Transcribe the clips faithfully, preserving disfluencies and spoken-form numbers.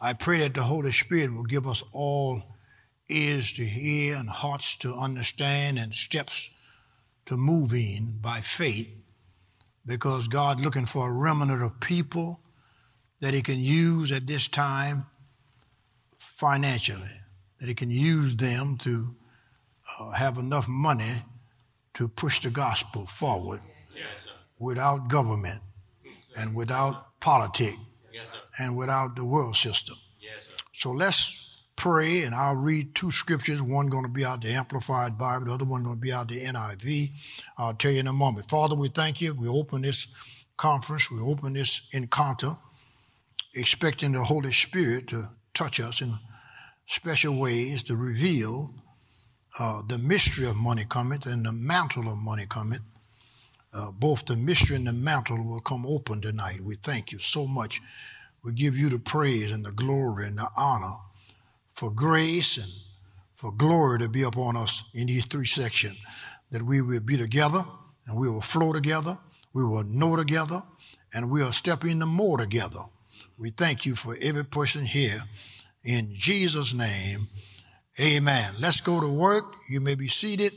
I pray that the Holy Spirit will give us all ears to hear and hearts to understand and steps to move in by faith, because God looking for a remnant of people that he can use at this time financially, that he can use them to uh, have enough money to push the gospel forward yes, without government and without politics yes, and without the world system. Yes, so let's pray, and I'll read two scriptures. One going to be out the Amplified Bible, the other one going to be out the N I V. I'll tell you in a moment. Father, we thank you. We open this conference, we open this encounter, expecting the Holy Spirit to touch us in special ways to reveal uh, the mystery of money cometh and the mantle of money cometh. Uh, both the mystery and the mantle will come open tonight. We thank you so much. We give you the praise and the glory and the honor for grace and for glory to be upon us in these three sections, that we will be together and we will flow together, we will know together, and we will step into more together. We thank you for every person here. In Jesus' name, amen. Let's go to work. You may be seated.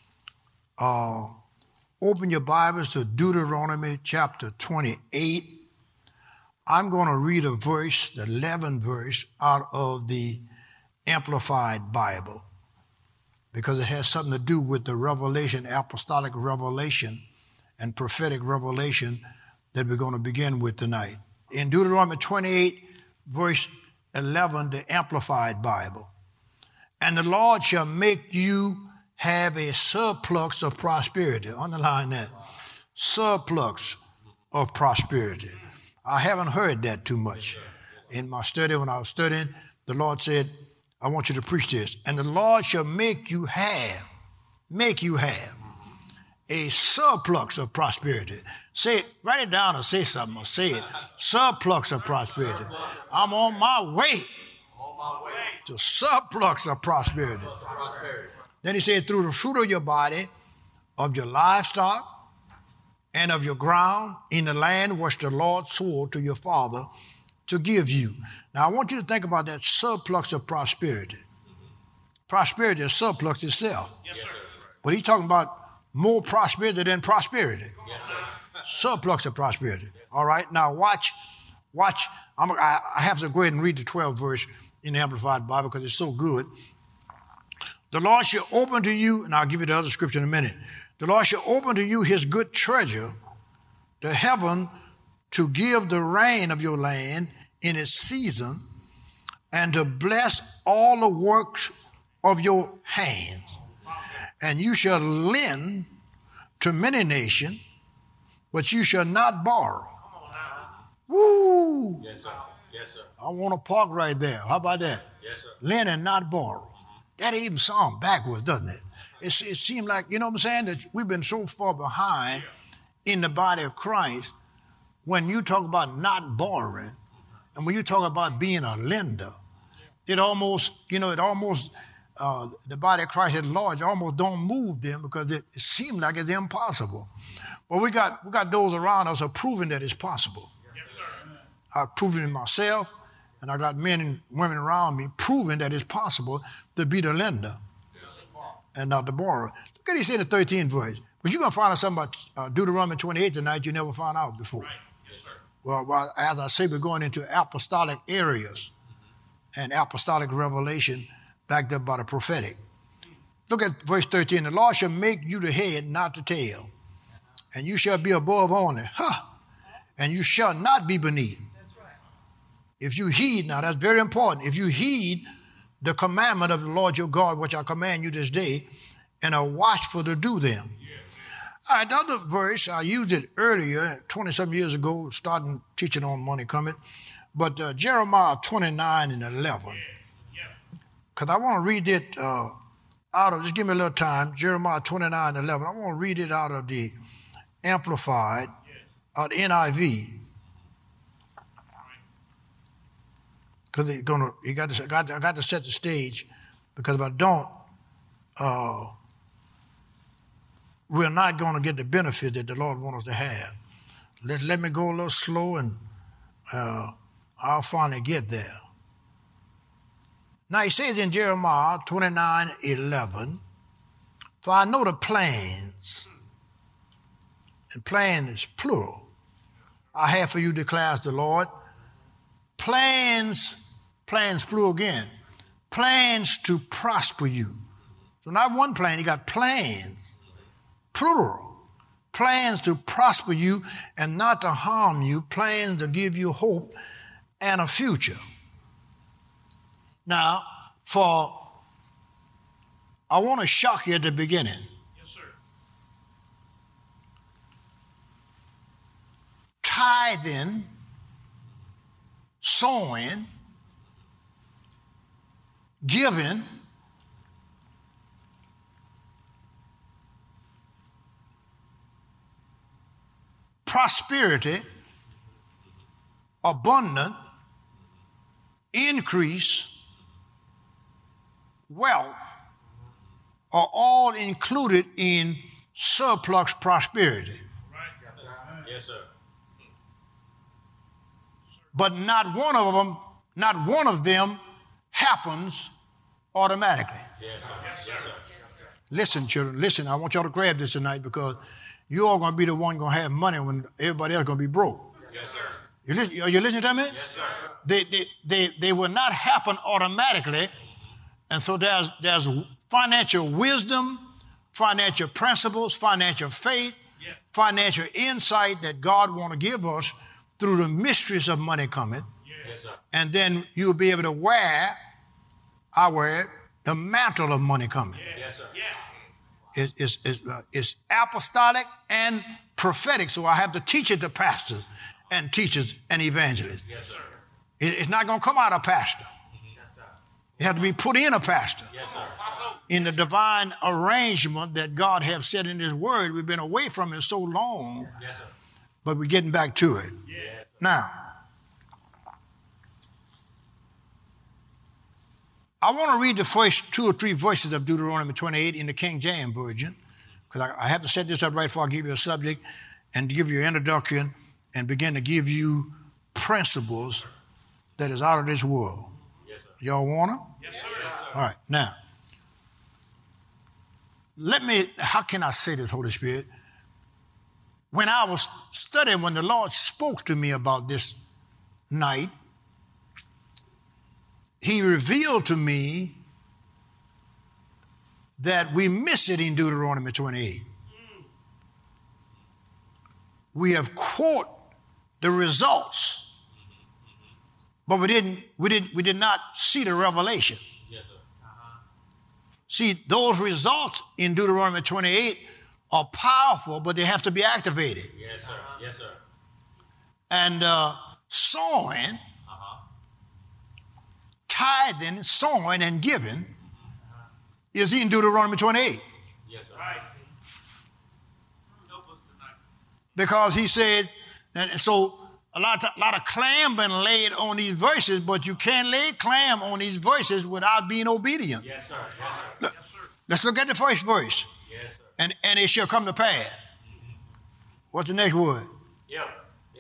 Uh, open your Bibles to Deuteronomy chapter twenty-eight. I'm going to read a verse, the eleventh verse, out of the Amplified Bible, because it has something to do with the revelation, apostolic revelation and prophetic revelation that we're going to begin with tonight. In Deuteronomy twenty-eight, verse eleven, the Amplified Bible. And the Lord shall make you have a surplus of prosperity. Underline that. Surplus of prosperity. I haven't heard that too much. In my study, when I was studying, the Lord said, I want you to preach this. And the Lord shall make you have, make you have a surplus of prosperity. Say it, write it down or say something or say it. Surplus of prosperity. I'm on my way to surplus of prosperity. Then he said, through the fruit of your body, of your livestock, and of your ground in the land which the Lord swore to your father to give you. Now, I want you to think about that surplus of prosperity. Prosperity is surplus itself. Yes, sir. But he's talking about more prosperity than prosperity. Yes, sir. Surplus of prosperity. All right, now watch, watch. I'm, I, I have to go ahead and read the twelfth verse in the Amplified Bible because it's so good. The Lord shall open to you, and I'll give you the other scripture in a minute. The Lord shall open to you his good treasure, the heaven, to give the rain of your land in its season, and to bless all the works of your hands. And you shall lend to many nations, but you shall not borrow. Woo! Yes, sir. Yes, sir. I want to park right there. How about that? Yes, sir. Lend and not borrow. That even sounds backwards, doesn't it? It, it seems like, you know what I'm saying, that we've been so far behind in the body of Christ when you talk about not borrowing and when you talk about being a lender. It almost, you know, it almost, uh, the body of Christ at large almost don't move them because it, it seems like it's impossible. But we got we got those around us who are proving that it's possible. Yes, sir. I've proven it myself, and I got men and women around me proving that it's possible to be the lender and not the borrower. Look at he said in the thirteenth verse. But you're going to find out something about uh, Deuteronomy twenty-eight tonight you never found out before. Right. Yes, sir. Well, well, as I say, we're going into apostolic areas and apostolic revelation backed up by the prophetic. Look at verse thirteen. The Lord shall make you the head, not the tail. And you shall be above only. Huh. And you shall not be beneath. That's right. If you heed, now that's very important. If you heed the commandment of the Lord your God, which I command you this day, and are watchful to do them. Yeah. All right, the other verse, I used it earlier, twenty-some years ago, starting teaching on money coming, but uh, Jeremiah twenty-nine and eleven. Because yeah. I want to read it uh, out of, just give me a little time, Jeremiah twenty-nine and eleven. I want to read it out of the Amplified, yeah. uh, the N I V. Because they're gonna, you got to, I got, to, I got to set the stage, because if I don't, uh, we're not going to get the benefit that the Lord wants us to have. Let let me go a little slow, and uh, I'll finally get there. Now he says in Jeremiah twenty-nine eleven, for I know the plans, and plan is plural, I have for you, declares the Lord. Plans, plans plural again, plans to prosper you. So not one plan, you got plans, plural. Plans to prosper you and not to harm you, plans to give you hope and a future. Now, for, I want to shock you at the beginning. Yes, sir. Tithing, sowing, giving, prosperity, abundant, increase, wealth are all included in surplus prosperity. Right. Yes, sir. But not one of them, not one of them happens automatically. Yes, sir. Yes, sir. Listen, children, listen, I want y'all to grab this tonight because you all going to be the one going to have money when everybody else going to be broke. Yes, sir. You listen, are you listening to me? Yes, sir. They, they, they, they will not happen automatically. And so there's, there's financial wisdom, financial principles, financial faith, Yeah. financial insight that God want to give us through the mysteries of money coming. Yes, sir. And then you'll be able to wear, I wear it, the mantle of money coming. Yes, sir. Yes. It's, it's, it's, uh, it's apostolic and prophetic, so I have to teach it to pastors and teachers and evangelists. Yes, sir. It, it's not going to come out of pastor. Yes, sir. It has to be put in a pastor. Yes, sir. In the divine arrangement that God has set in his word. We've been away from it so long, Yes, sir. but we're getting back to it. Yeah. Now, I want to read the first two or three verses of Deuteronomy twenty-eight in the King James Version, because I, I have to set this up right before I give you a subject and give you an introduction and begin to give you principles that is out of this world. Yes, sir. Y'all want to? Yes, sir. Yes, sir. All right, now, let me, how can I say this, Holy Spirit? When I was studying, when the Lord spoke to me about this night, he revealed to me that we miss it in Deuteronomy twenty-eight. We have quoted the results, but we didn't, we didn't, we did not see the revelation. Yes, sir. See, those results in Deuteronomy twenty-eight are powerful, but they have to be activated. Yes, sir. Yes, sir. And uh, sowing, Uh-huh. tithing, sowing, and giving is in Deuteronomy twenty-eight. Yes, sir. Right. Help us tonight. Because he said, and so a lot of, a lot of claim been laid on these verses, but you can't lay claim on these verses without being obedient. Yes, sir. Yes, sir. Look, Yes, sir. let's look at the first verse. Yes, sir. And, and it shall come to pass. What's the next word? Yeah. Yeah.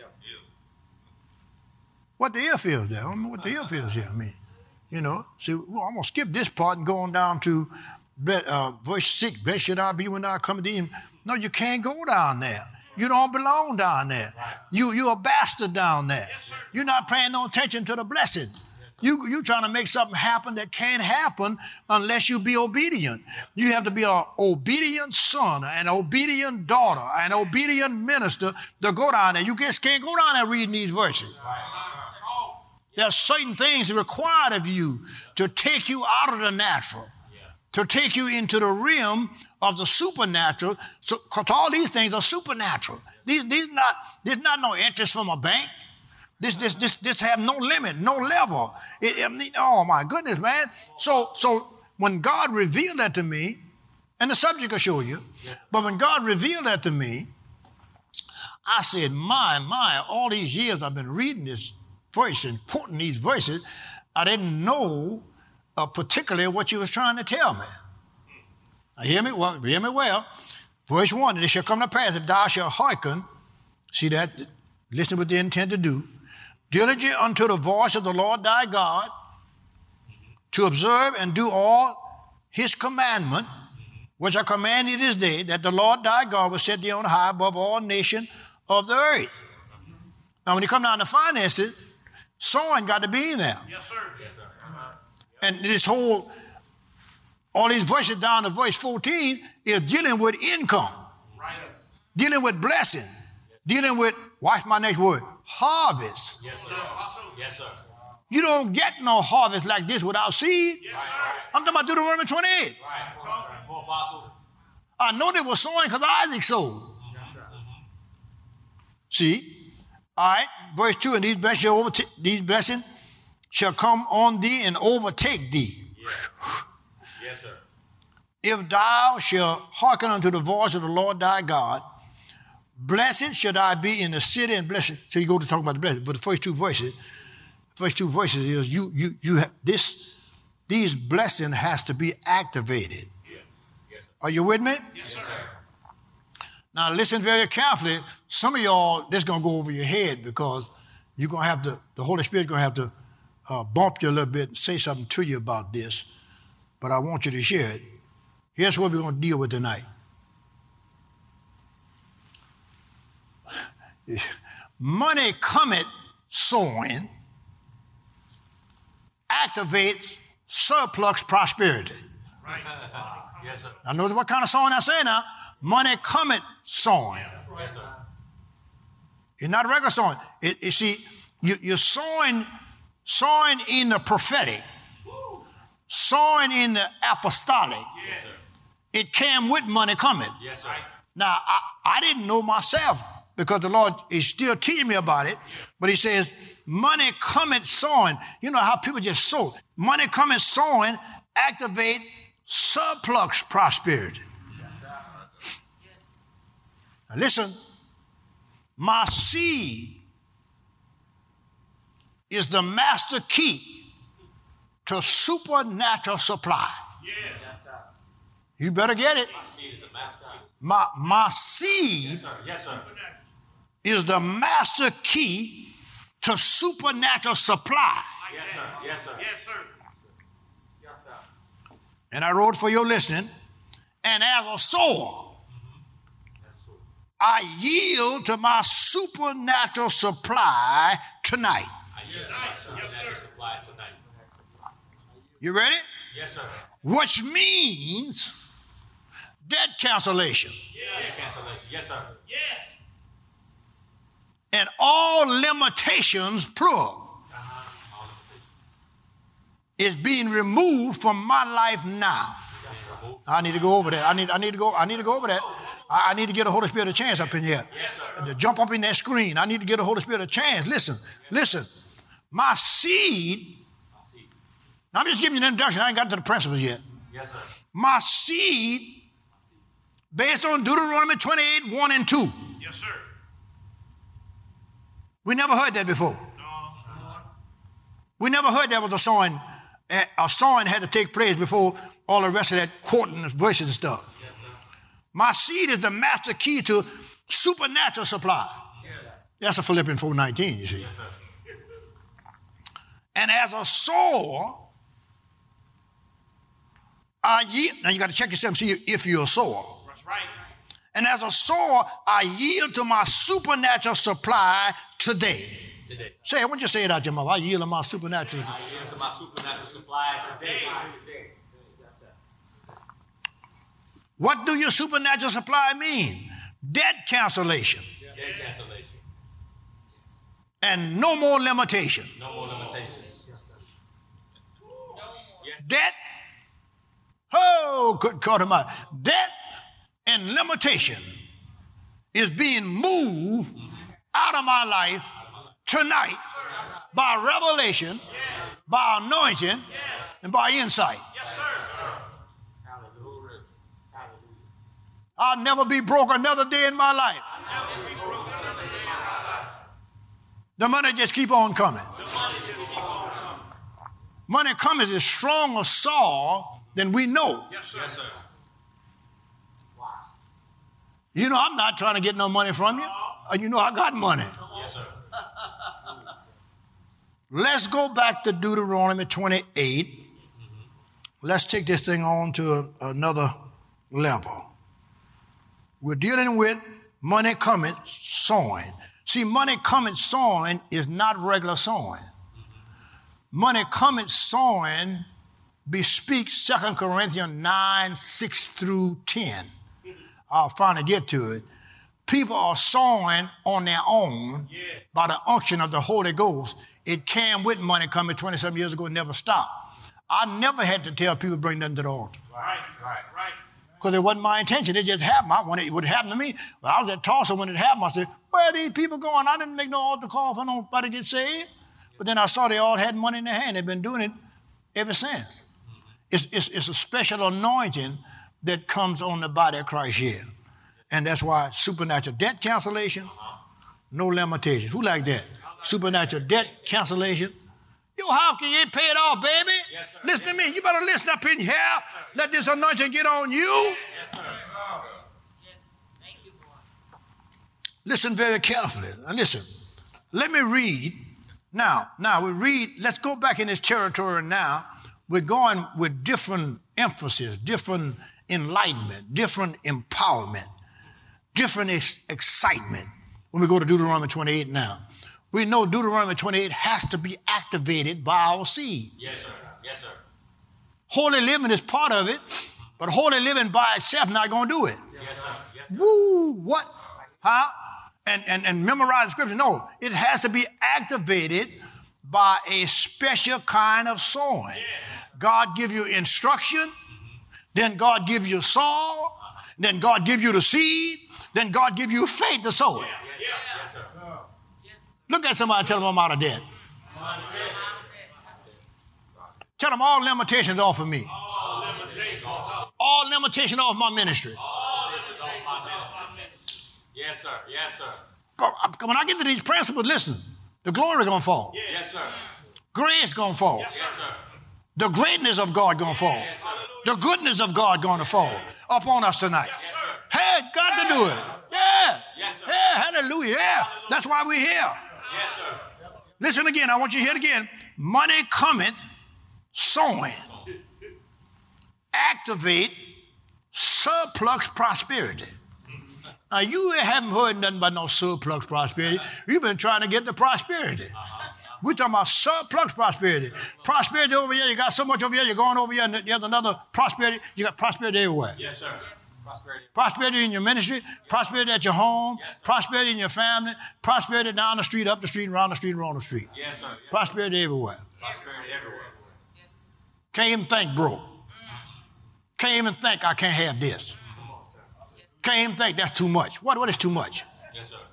What the if is there? I don't know what the if is here. I mean, you know, see, well, I'm going to skip this part and go on down to uh, verse six. Blessed should I be when I come to thee. No, you can't go down there. You don't belong down there. You, you're a bastard down there. Yes, sir. You're not paying no attention to the blessing. You, you're trying to make something happen that can't happen unless you be obedient. You have to be an obedient son, an obedient daughter, an obedient minister to go down there. You just can't go down there reading these verses. There are certain things required of you to take you out of the natural, to take you into the realm of the supernatural, so, because all these things are supernatural. These, these not, there's not no interest from a bank. This, this, this, this have no limit, no level. It, it, oh my goodness, man. So, so when God revealed that to me, and the subject will show you, but when God revealed that to me, I said, my, my, all these years I've been reading this verse and quoting these verses, I didn't know uh, particularly what you was trying to tell me. Now, hear me well, hear me well. Verse one, and it shall come to pass if thou shalt hearken, see that, listen what they intend to do, diligent unto the voice of the Lord thy God, to observe and do all his commandment, which I command thee this day, that the Lord thy God will set thee on high above all nations of the earth. Now, when you come down to finances, sowing got to be in there. Yes, sir. Yes, sir. And this whole, all these verses down to verse fourteen is dealing with income, Right. dealing with blessing, dealing with, watch my next word, harvest. Yes, sir. Yes, sir. You don't get no harvest like this without seed. Yes, sir. I'm talking about Deuteronomy twenty-eight. Right. More apostle. I know they were sowing because Isaac sowed. See? All right, verse two, and these blessings, shall overtake, these blessings shall come on thee and overtake thee. Yeah. Yes, sir. If thou shalt hearken unto the voice of the Lord thy God, blessed should I be in the city and blessed. So you go to talk about the blessing, but the first two verses, first two verses is you you you have this, these blessing has to be activated. Yeah. Yes, sir. Are you with me? Yes, sir. Now listen very carefully. Some of y'all, this is gonna go over your head because you're gonna have to, the Holy Spirit's gonna have to uh, bump you a little bit and say something to you about this. But I want you to hear it. Here's what we're gonna deal with tonight. Money cometh sowing activates surplus prosperity. Right. Yes, sir. Now notice what kind of sowing I say now. Money cometh sowing. Yes, sir. It's not regular sowing. It, you see, you, you're sowing, sowing in the prophetic, sowing in the apostolic. Yes, sir. It came with money coming. Yes, sir. Now, I, I didn't know myself because the Lord is still teaching me about it, but he says, money cometh sowing. You know how people just sow. Money cometh sowing activate surplus prosperity. Now listen, my seed is the master key to supernatural supply. Yeah. You better get it. My seed is a master. My, my seed Yes, sir. Yes, sir. is the master key to supernatural supply. Yes, sir. Yes, sir. Yes, sir. And I wrote for your listening. And as a sower, I yield to my supernatural supply tonight. I yield to my supernatural supply tonight. You ready? Yes, sir. Which means debt cancellation Debt cancellation. Yes, sir. Yes. and all limitations, plural, is being removed from my life now. I need to go over that. I need, I need to go, I need to go over that. I, I need to get the Holy Spirit a chance up in here. Yes, sir. To jump up in that screen. I need to get the Holy Spirit a chance. Listen, listen. My seed, My seed. now I'm just giving you an introduction. I ain't got to the principles yet. Yes, sir. My seed, based on Deuteronomy twenty-eight, one and two. Yes, sir. We never heard that before. No. We never heard that was a sowing, a sowing had to take place before all the rest of that quoting of verses and stuff. My seed is the master key to supernatural supply. Yes. That's a Philippians four nineteen, you see. Yes, sir. And as a sower, I yield. Now you got to check yourself and see if you're a sower. That's right. And as a sower, I yield to my supernatural supply today. Today. Say it. Why don't you say it out your mouth? I yield to my supernatural. I yield to my supernatural supply today. What do your supernatural supply mean? Debt cancellation Debt cancellation. and no more limitation. No more limitations. Debt, oh, good God Almighty. Debt and limitation is being moved out of my life tonight by revelation, by anointing, and by insight. Yes, sir. I'll never be broke another day in my life. The money just keep on coming. Money coming is stronger Saul than we know. Yes, sir. Yes, sir. You know, I'm not trying to get no money from you. And you know, I got money. Yes, sir. Let's go back to Deuteronomy twenty-eight let's take this thing on to a, another level. We're dealing with money coming sowing. See, money coming sowing is not regular sowing. Money coming sowing bespeaks Second Corinthians nine, six through ten. I'll finally get to it. People are sowing on their own yeah. by the unction of the Holy Ghost. It came with money coming twenty-seven years ago and never stopped. I never had to tell people bring nothing to the altar. Right, right, right. Because it wasn't my intention. It just happened. I, when it would happen to me, when I was at Tulsa when it happened, I said, where are these people going? I didn't make no altar call for nobody to get saved. But then I saw they all had money in their hand. They've been doing it ever since. It's, it's, it's a special anointing that comes on the body of Christ here. And that's why supernatural debt cancellation, no limitations. Who like that? Supernatural debt cancellation. Yo, how can you pay it off, baby? Yes, sir. Listen yes, to me. You better listen up in here. Yes, let this anointing get on you. Yes, sir. Yes. Thank you, Lord. Listen very carefully. Now listen. Let me read. Now, now we read. Let's go back in this territory now. We're going with different emphasis, different enlightenment, different empowerment, different ex- excitement when we go to Deuteronomy twenty-eight now. We know Deuteronomy twenty-eight has to be activated by our seed. Yes, sir. Yes, sir. Holy living is part of it, but holy living by itself not going to do it. Yes, sir. Yes, sir. Woo, what? Huh? And, and, and memorize the scripture. No, it has to be activated by a special kind of sowing. Yeah. God give you instruction, mm-hmm. then God give you soil, then God give you the seed, then God give you faith to sow it. Yeah. Yes, sir. Yes, sir. Look at somebody and tell them I'm out of debt. Tell them all limitations off of me. All limitations off. All limitations off my ministry. All limitations off my ministry. Yes, sir. Yes, sir. But when I get to these principles, listen, the glory going to fall. Yes, sir. Grace going to fall. Yes, sir. The greatness of God going to fall. Yes, sir. The goodness of God going to fall upon us tonight. Yes, sir. Hey, God to do it. Yeah. Yes, sir. Yeah, hallelujah. Yeah. That's why we're here. Yes, sir. Listen again. I want you to hear it again. Money cometh sowing. Activate surplus prosperity. Now, you haven't heard nothing about no surplus prosperity. You've been trying to get the prosperity. We're talking about surplus prosperity. Prosperity over here, you got so much over here, you're going over here, and there's another prosperity. You got prosperity everywhere. Yes, sir. Prosperity. Prosperity in your ministry, prosperity at your home, yes, prosperity in your family, prosperity down the street, up the street, around the street, around the street. Yes, sir. Yes, prosperity everywhere. Prosperity everywhere. Yes. Can't even think broke. Can't even think I can't have this. Can't even think that's too much. What, what is too much? Yes, sir.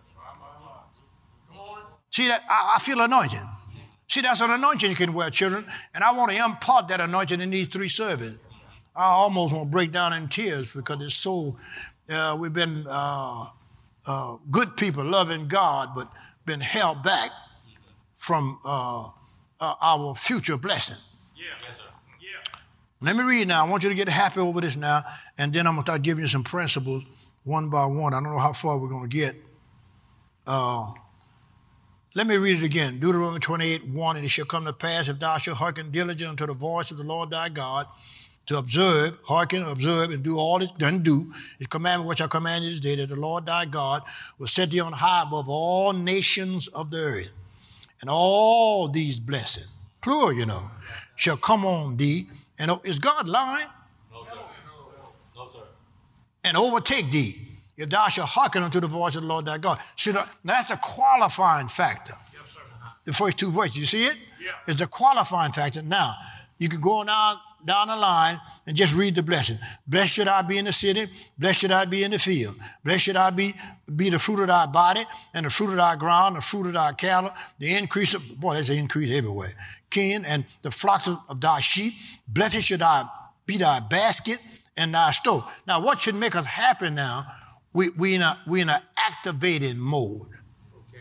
See that? I, I feel anointing. See, that's an anointing you can wear, children. And I want to impart that anointing in these three services. I almost want to break down in tears because it's so, uh, we've been uh, uh, good people loving God, but been held back from uh, uh, our future blessing. Yeah. Yes, sir. Yeah. Let me read now. I want you to get happy over this now, and then I'm going to start giving you some principles one by one. I don't know how far we're going to get. Uh, let me read it again. Deuteronomy twenty-eight, one, and it shall come to pass if thou shalt hearken diligently unto the voice of the Lord thy God, to observe, hearken, observe, and do all that's done do, his commandment which I command you this day, that the Lord thy God will set thee on high above all nations of the earth. And all these blessings, plural, you know, shall come on thee. And is God lying? No, sir. No, sir. And overtake thee, if thou shalt hearken unto the voice of the Lord thy God. Should I, now that's a qualifying factor. Yes, sir. The first two verses, you see it? Yeah. It's a qualifying factor. Now, you can go down, down the line and just read the blessing. Blessed should I be in the city, blessed should I be in the field. Blessed should I be, be the fruit of thy body, and the fruit of thy ground, the fruit of thy cattle, the increase of, boy, there's an increase everywhere. Kin, and the flocks of, of thy sheep. Blessed should I be thy basket and thy store. Now, what should make us happy now, we, we in a, we in an activating mode. Okay.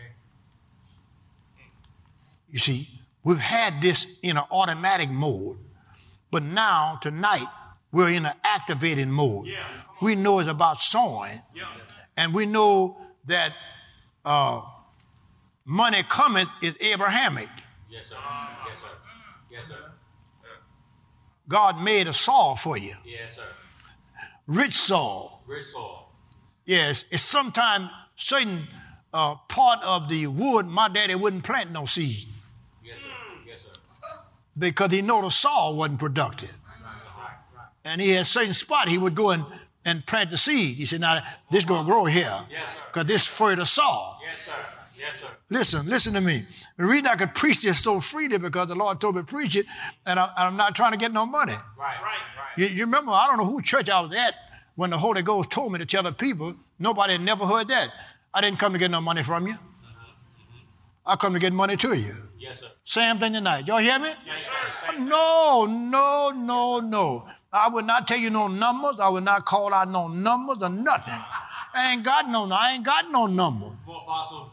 You see, we've had this in an automatic mode, but now, tonight, we're in an activating mode. Yeah. We know it's about sowing, Yeah. and we know that uh, money cometh is Abrahamic. Yes, sir. Yes, sir. Yes, sir. God made a Saul for you. Yes, sir. Rich Saul. Rich soil. Yes, it's sometimes certain uh, part of the wood, my daddy wouldn't plant no seed Yes, sir. Yes, sir. because he know the soil wasn't productive. And he had certain spot he would go and, and plant the seed. He said, now, this going to grow here Yes, sir. because this fertile soil. Yes, sir. Yes, sir. Listen, listen to me. The reason I could preach this so freely because the Lord told me to preach it, and I, I'm not trying to get no money. Right, right, right. You, you remember, I don't know who church I was at when the Holy Ghost told me to tell the people. Nobody had never heard that. I didn't come to get no money from you. I come to get money to you. Yes, sir. Same thing tonight. Y'all hear me? Yes, sir. No, no, no, no. I would not tell you no numbers. I would not call out no numbers or nothing. I ain't got no, I ain't got no number. More apostle.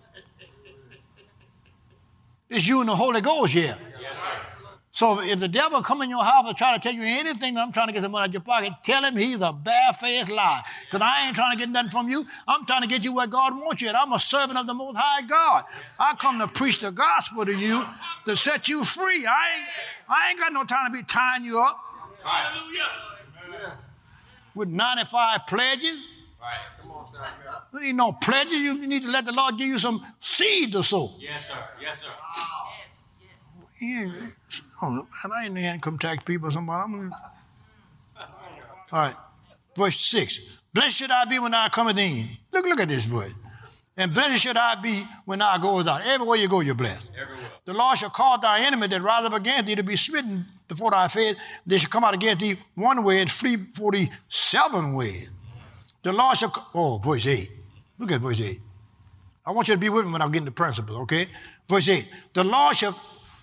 It's you and the Holy Ghost here. Yes, sir. So if the devil come in your house and try to tell you anything that I'm trying to get some money out your pocket, tell him he's a barefaced lie. Because I ain't trying to get nothing from you. I'm trying to get you where God wants you. And I'm a servant of the Most High God. I come to preach the gospel to you to set you free. I ain't, I ain't got no time to be tying you up Hallelujah. with ninety-five pledges. Right. Come on, sir. You need no pledges. You need to let the Lord give you some seed to sow. Yes, sir. Yes, sir. He ain't, oh, man, I ain't the income tax people or somebody. I'm gonna... All right, verse six. Blessed should I be when I come in. Look, look at this verse. And blessed should I be when I go out. Everywhere you go, you're blessed. Everywhere. The Lord shall cause thy enemy that rise up against thee to be smitten before thy face. They shall come out against thee one way and flee before thee seven ways. The Lord shall, oh, verse eight. Look at verse eight. I want you to be with me when I get into principles, okay? Verse eight. The Lord shall,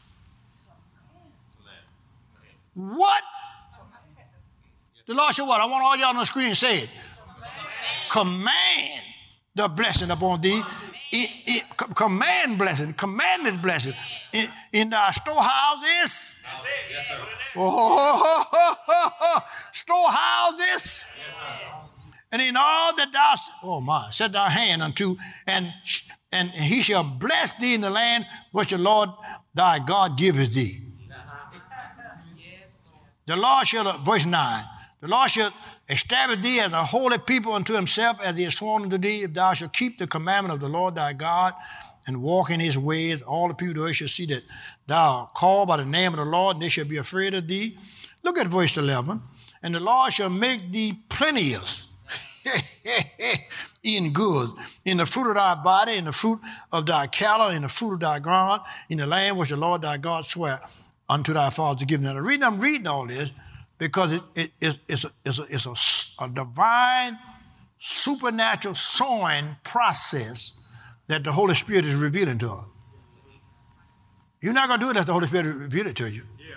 what? The Lord shall what? I want all y'all on the screen to say it. Command the blessing upon thee. It, it, command blessing, commanded blessing in, in thy storehouses. Yes, sir. Oh, storehouses. Yes, sir. And in all that thou, oh my, set thy hand unto, and and he shall bless thee in the land which the Lord thy God giveth thee. The Lord shall, verse nine, the Lord shall establish thee as a holy people unto himself, as he has sworn unto thee, if thou shalt keep the commandment of the Lord thy God and walk in his ways. All the people of the earth shall see that thou art called by the name of the Lord, and they shall be afraid of thee. Look at verse eleven. And the Lord shall make thee plenteous in goods, in the fruit of thy body, in the fruit of thy cattle, in the fruit of thy ground, in the land which the Lord thy God sware unto thy fathers to give them. Now, the reason I'm reading all this, because it, it, it, it's, a, it's, a, it's a, a divine, supernatural sowing process that the Holy Spirit is revealing to us. You're not going to do it unless the Holy Spirit reveal it to you. Yeah.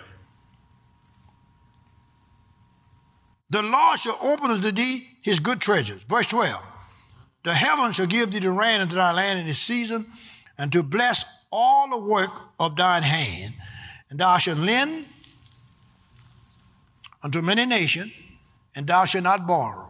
The Lord shall open unto thee his good treasures. Verse twelve. The heaven shall give thee the rain unto thy land in its season, and to bless all the work of thine hand. And thou shalt lend unto many nations, and thou shalt not borrow.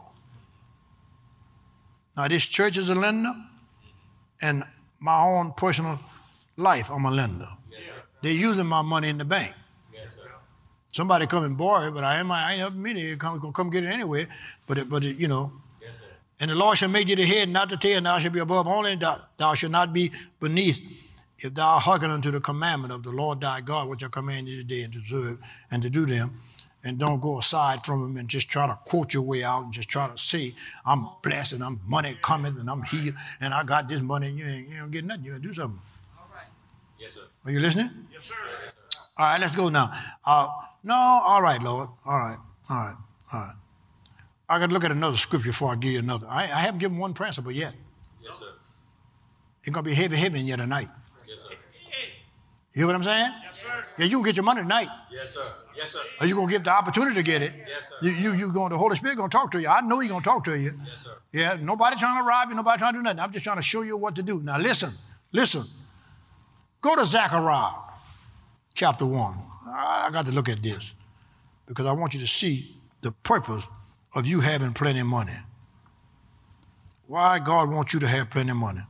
Now, this church is a lender, and my own personal life, I'm a lender. Yes, sir. They're using my money in the bank. Yes, sir. Somebody come and borrow it, but I ain't, I ain't up me to come, come get it anyway. But, it, but it, you know. Yes, sir. And the Lord shall make thee the head, not the tail, and thou shalt be above only, and thou, thou shalt not be beneath, if thou hearken unto the commandment of the Lord thy God, which I command thee today, and to observe and to do them. And don't go aside from them and just try to quote your way out and just try to say, I'm blessed and I'm money coming and I'm healed and I got this money, and you ain't you don't get nothing. You gotta do something. All right. Yes, sir. Are you listening? Yes, sir. All right, let's go now. Uh, no, all right, Lord. All right, all right, all right. I got to look at another scripture before I give you another. I, I haven't given one principle yet. Yes, sir. It's going to be heavy, heavy in you tonight. Yes, sir. You hear what I'm saying? Yes, sir. Yeah, you can get your money tonight. Yes, sir. Yes, sir. Or you going to get the opportunity to get it. Yes, sir. You, you, you going, the Holy Spirit going to talk to you. I know he's going to talk to you. Yes, sir. Yeah, nobody trying to rob you, nobody trying to do nothing. I'm just trying to show you what to do. Now listen, listen. Go to Zechariah chapter one. I got to look at this because I want you to see the purpose of you having plenty of money. Why God wants you to have plenty of money.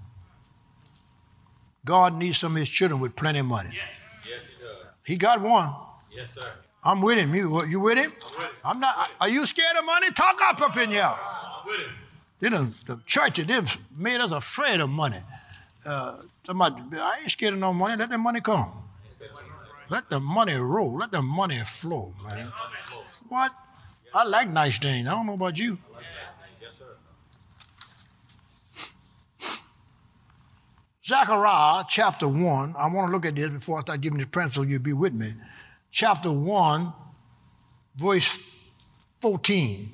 God needs some of his children with plenty of money. Yes. Yes, he does. He got one. Yes, sir. I'm with him. You, you with him? I'm with him. I'm not. Are you scared of money? Talk up up in here. I'm with him. They done, the church, they made us afraid of money. Uh, somebody, I ain't scared of no money. Let the money come. Let the money roll. Let the money flow, man. What? I like nice things. I don't know about you. Yes, sir. Zechariah chapter one. I want to look at this before I start giving the principle. You'll be with me. Chapter one, verse fourteen.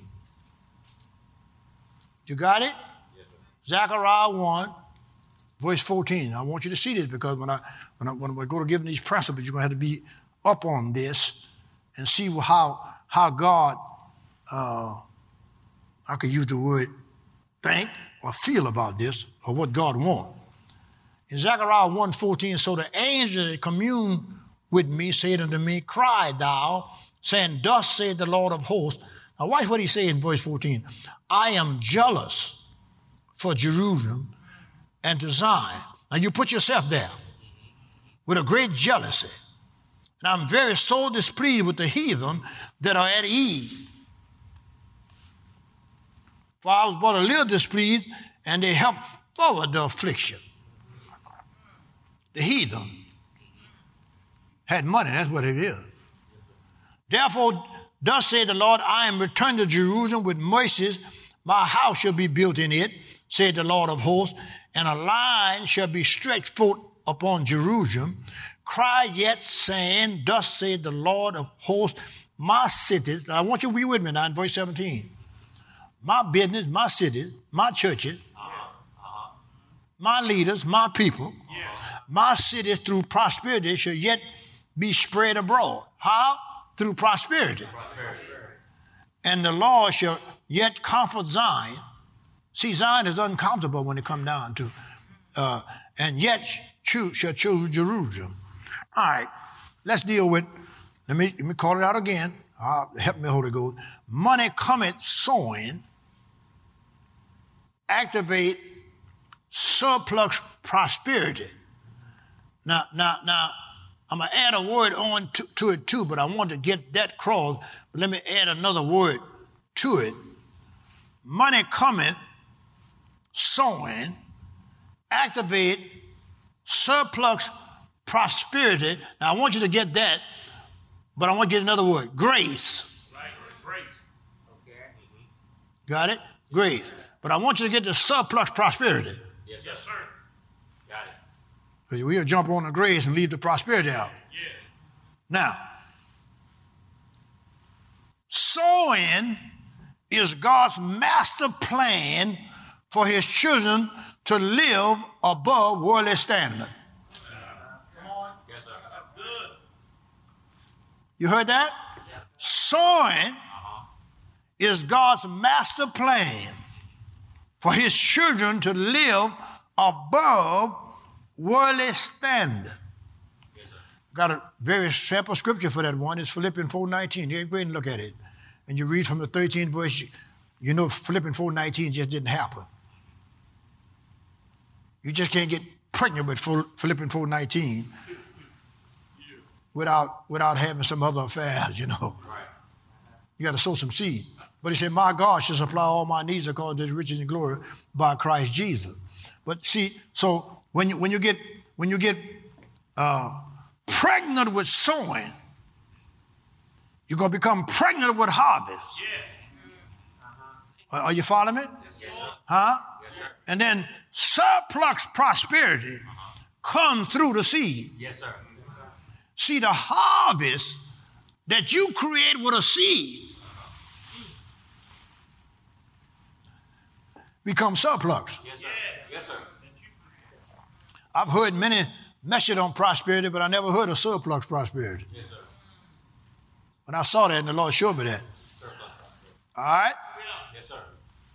You got it? Yes, sir. Zechariah one, verse fourteen. I want you to see this because when I when I, when I go to give these principles, you're going to have to be up on this and see how how God, uh, I could use the word think or feel about this or what God wants. In Zechariah one fourteen, so the angel that communed with me said unto me, cry thou, saying, thus saith the Lord of hosts. Now watch what he said in verse fourteen. I am jealous for Jerusalem and to Zion. Now you put yourself there with a great jealousy. And I'm very sore displeased with the heathen that are at ease. For I was but a little displeased, and they helped forward the affliction. The heathen had money, that's what it is. Therefore, thus saith the Lord, I am returned to Jerusalem with mercies. My house shall be built in it, said the Lord of hosts, and a line shall be stretched forth upon Jerusalem. Cry yet, saying, thus saith the Lord of hosts, my cities. Now, I want you to be with me now in verse seventeen. My business, my cities, my churches, uh-huh. my leaders, my people, yeah. my cities through prosperity shall yet be spread abroad. How? Through prosperity. prosperity. And the Lord shall yet comfort Zion. See, Zion is uncomfortable when it comes down to, uh, and yet choose, shall choose Jerusalem. All right, let's deal with, let me, let me call it out again. Uh, help me, Holy Ghost. Money cometh sowing, activate surplus prosperity. Now, now, now, I'm going to add a word on to, to it too, but I want to get that cross. But let me add another word to it. Money coming, sowing, activate surplus prosperity. Now, I want you to get that, but I want to get another word, grace. Right, grace. Okay. Got it? Grace. But I want you to get the surplus prosperity. Yes, yes, sir. Got it. Because we'll jump on the grace and leave the prosperity out. Yeah. Now, sowing is God's master plan for his children to live above worldly standard. Come on. Yes, sir. That's good. You heard that? Yeah. Sowing Uh-huh. is God's master plan for his children to live above worldly standard. Yes, sir. Got a very simple scripture for that one. It's Philippians four nineteen. You go ahead and look at it. And you read from the thirteenth verse. You know Philippians four nineteen just didn't happen. You just can't get pregnant with Philippians four nineteen without, without having some other affairs, you know. Right. You got to sow some seed. But he said, my God shall supply all my needs according to his riches and glory by Christ Jesus. But see, so when you, when you get, when you get uh, pregnant with sowing, you're going to become pregnant with harvest. Yes. Are, are you following me? Yes, sir. Huh? Yes, sir. And then surplus prosperity comes through the seed. Yes, sir. See, the harvest that you create with a seed becomes surplus. Yes, sir. Yes, sir. I've heard many message on prosperity, but I never heard of surplus prosperity. Yes, sir. When I saw that, and the Lord showed me that. Surplus prosperity. All right? Yes, sir.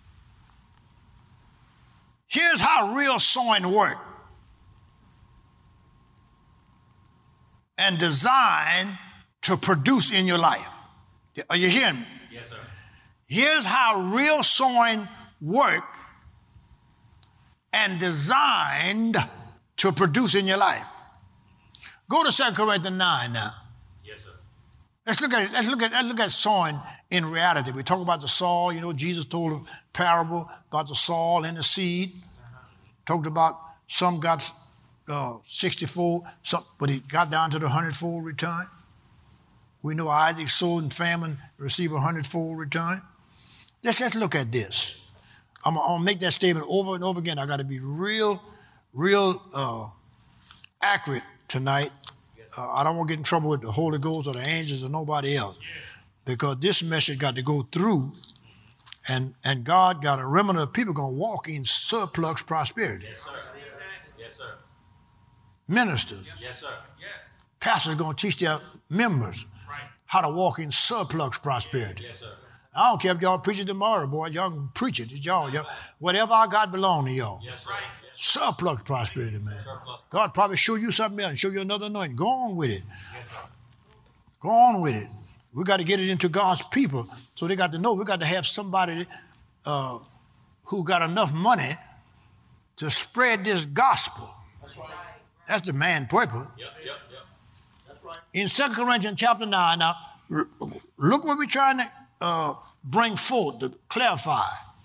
Here's how real sowing works. And designed to produce in your life. Are you hearing me? Yes, sir. Here's how real sowing work and designed to produce in your life. Go to Second Corinthians nine now. Yes, sir. Let's look at it. Let's look at let's look at sowing in reality. We talk about the soil. You know, Jesus told a parable about the soil and the seed. Talked about some got uh, sixty-fold, some, but he got down to the hundredfold return. We know Isaac sowed in famine, received a hundredfold return. Let's just look at this. I'm, I'm gonna make that statement over and over again. I got to be real, real uh, accurate tonight. Uh, I don't want to get in trouble with the Holy Ghost or the angels or nobody else, because this message got to go through, and and God got a remnant of people going to walk in surplus prosperity. Yes, sir. Yes, sir. Ministers, Yes, sir. Yes. pastors going to teach their members That's right. how to walk in surplus prosperity. Yes, sir. I don't care if y'all preach it tomorrow, boy. Y'all can preach it. It's y'all. y'all. Whatever I got belong to y'all. Yes, sir. Yes. Surplus prosperity, man. Surplus. God probably show you something else, show you another anointing. Go on with it. Yes, sir. Go on with it. We got to get it into God's people, so they got to know we got to have somebody uh, who got enough money to spread this gospel. That's right. That's the main purpose. Yep, yep, yep. That's right. In Second Corinthians chapter nine, now, r- look what we're trying to uh, bring forth, to clarify.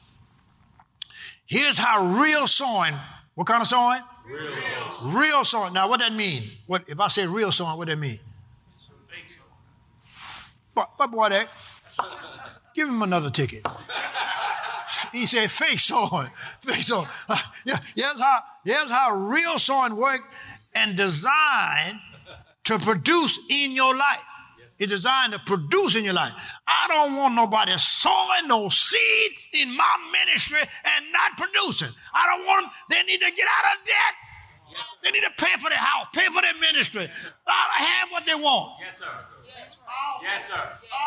Here's how real sowing, what kind of sowing? Real sowing. Real sowing. Now, what that mean? What if I say real sowing, what that mean? Fake sowing. But, but boy, that, give him another ticket. He said fake sowing. Fake sowing. Uh, yeah, here's how, here's how real sowing work and designed to produce in your life. It's designed to produce in your life. I don't want nobody sowing no seed in my ministry and not producing. I don't want them. They need to get out of debt. They need to pay for their house, pay for their ministry. I have what they want. Yes, sir. Yes, Yes, sir.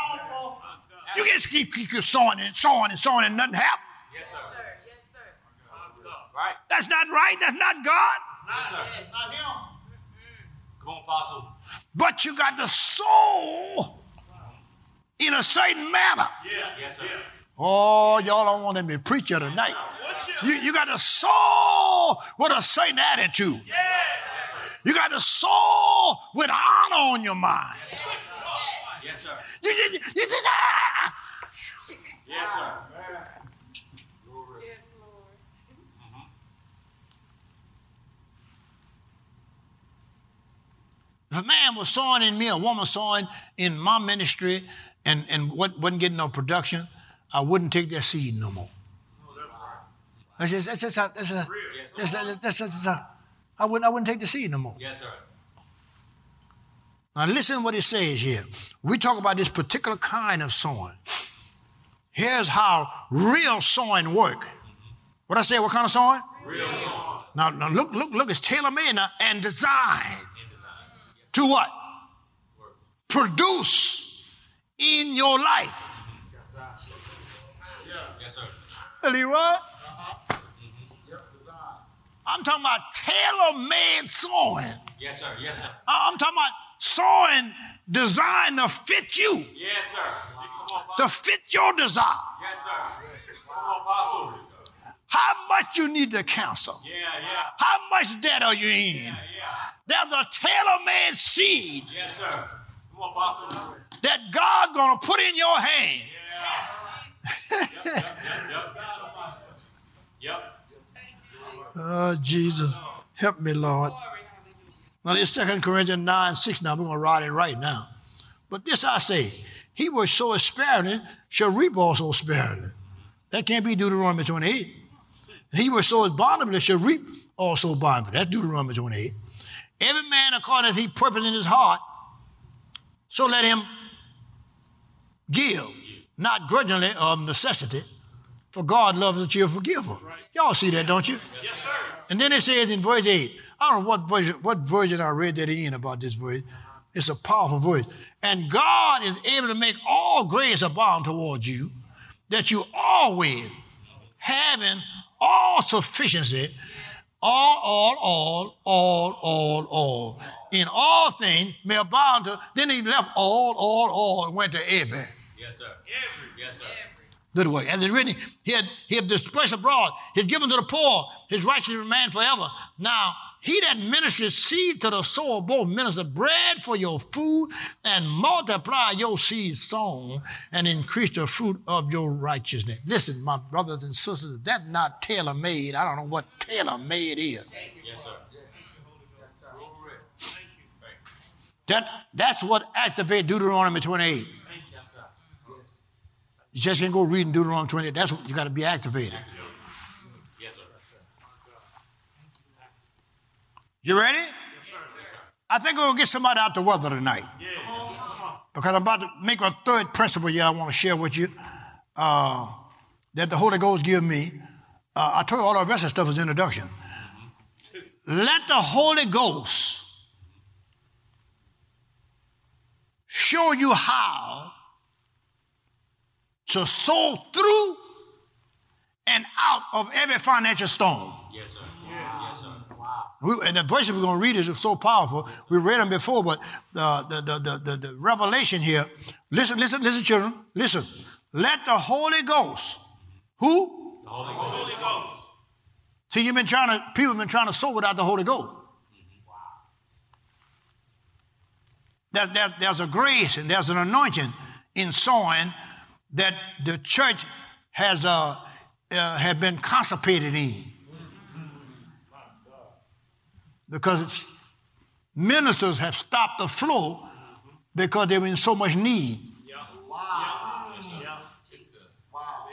You just keep, keep, keep sowing and sowing and sowing and nothing happens. Yes, sir. yes, sir. Right. That's not right. That's not God. Yes, sir. Yes. Not him. Come on, Apostle. But you got to sow in a certain manner. Yes, yes, sir. Oh, y'all don't want me to preach here tonight. You, you got to sow with a certain attitude. You got to sow with honor on your mind. Yes, sir. You, you, you just, ah! Yes, sir. Yes, Lord. If a man was sowing in me, a woman sowing in my ministry, and, and wasn't getting no production, I wouldn't take that seed no more. That's just, that's just, that's just, that's just, that's just, I wouldn't, I wouldn't take the seed no more. Yes, sir. Now listen what it says here. We talk about this particular kind of sowing. Here's how real sowing work. What I say, what kind of sowing? Real sowing. Now, now look, look, look, it's tailor-made now and designed to what? Produce in your life. Yes, sir. Leroy? I'm talking about tailor-made sowing. Yes, sir. Yes, sir. I'm talking about sowing designed to fit you, Yes, sir. Come on, to Apostle. fit your desire. Yes, sir. Come on, Apostle. How much you need to cancel. Yeah, yeah. How much debt are you in? Yeah, yeah. There's a tailor-made seed Yes, sir. Come on, Apostle. that God's going to put in your hand. Yeah. Yep, yep, yep. Yep. Oh, Jesus, help me, Lord. Now, this Second Corinthians nine, six, now we're going to write it right now. But this I say, he was so sparingly, shall reap also sparingly. That can't be Deuteronomy twenty-eight. And he was so abundantly, shall reap also abundantly. That's Deuteronomy twenty-eight. Every man according as he purpose in his heart, so let him give, not grudgingly or of necessity, for God loves a cheerful giver. Y'all see that, don't you? Yes, sir. And then it says in verse eight, I don't know what version, what version I read that in about this verse. It's a powerful verse. And God is able to make all grace abound towards you, that you always, having all sufficiency, all, all, all, all, all, all, in all things may abound to, then he left all, all, all, and went to every. Yes, sir. Every. Yes, sir. good work. As it's written, he had, he had dispersed abroad. He's given to the poor. His righteousness remain forever. Now, he that ministers seed to the sower, both minister bread for your food and multiply your seed sown and increase the fruit of your righteousness. Listen, my brothers and sisters, that's not tailor-made. I don't know what tailor-made is. Yes, sir. That, that's what activates Deuteronomy twenty-eight. Yes, sir. You just can't go reading Deuteronomy twenty-eight. That's what you got to be activated. Yes, sir. You ready? Yes, sir. I think we'll get somebody out the weather tonight. Yeah. Because I'm about to make a third principle here I want to share with you uh, that the Holy Ghost give me. Uh, I told you all the rest of the stuff is introduction. Let the Holy Ghost show you how to sow through and out of every financial storm. Yes, sir. Yes, sir. We, and the verses we're going to read is so powerful. We read them before, but uh, the, the, the, the, the revelation here, listen, listen, listen, children, listen. Let the Holy Ghost, who? The Holy Ghost. Holy Ghost. See, you've been trying to, people have been trying to sow without the Holy Ghost. There, there, there's a grace and there's an anointing in sowing that the church has, uh, uh, has been consecrated in. Because it's, ministers have stopped the flow because they were in so much need. Yeah. Wow. Yes, sir. Yeah. Wow.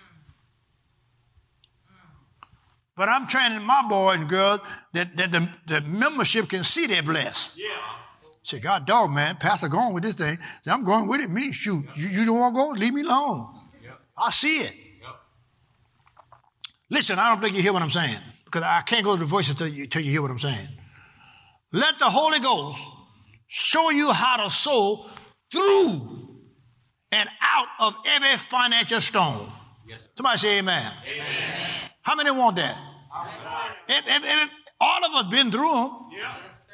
But I'm training my boys and girls that, that the, the membership can see they're blessed. Yeah. Say, God dog, man, Pastor going with this thing. Say, I'm going with it. Me, shoot, you, you don't want to go? Leave me alone. Yep. I see it. Yep. Listen, I don't think you hear what I'm saying because I can't go to the voices till you, till you hear what I'm saying. Let the Holy Ghost show you how to sow through and out of every financial storm. Yes, sir. Somebody say amen. Amen. How many want that? Yes, If, if, if, all of us been through them, yeah.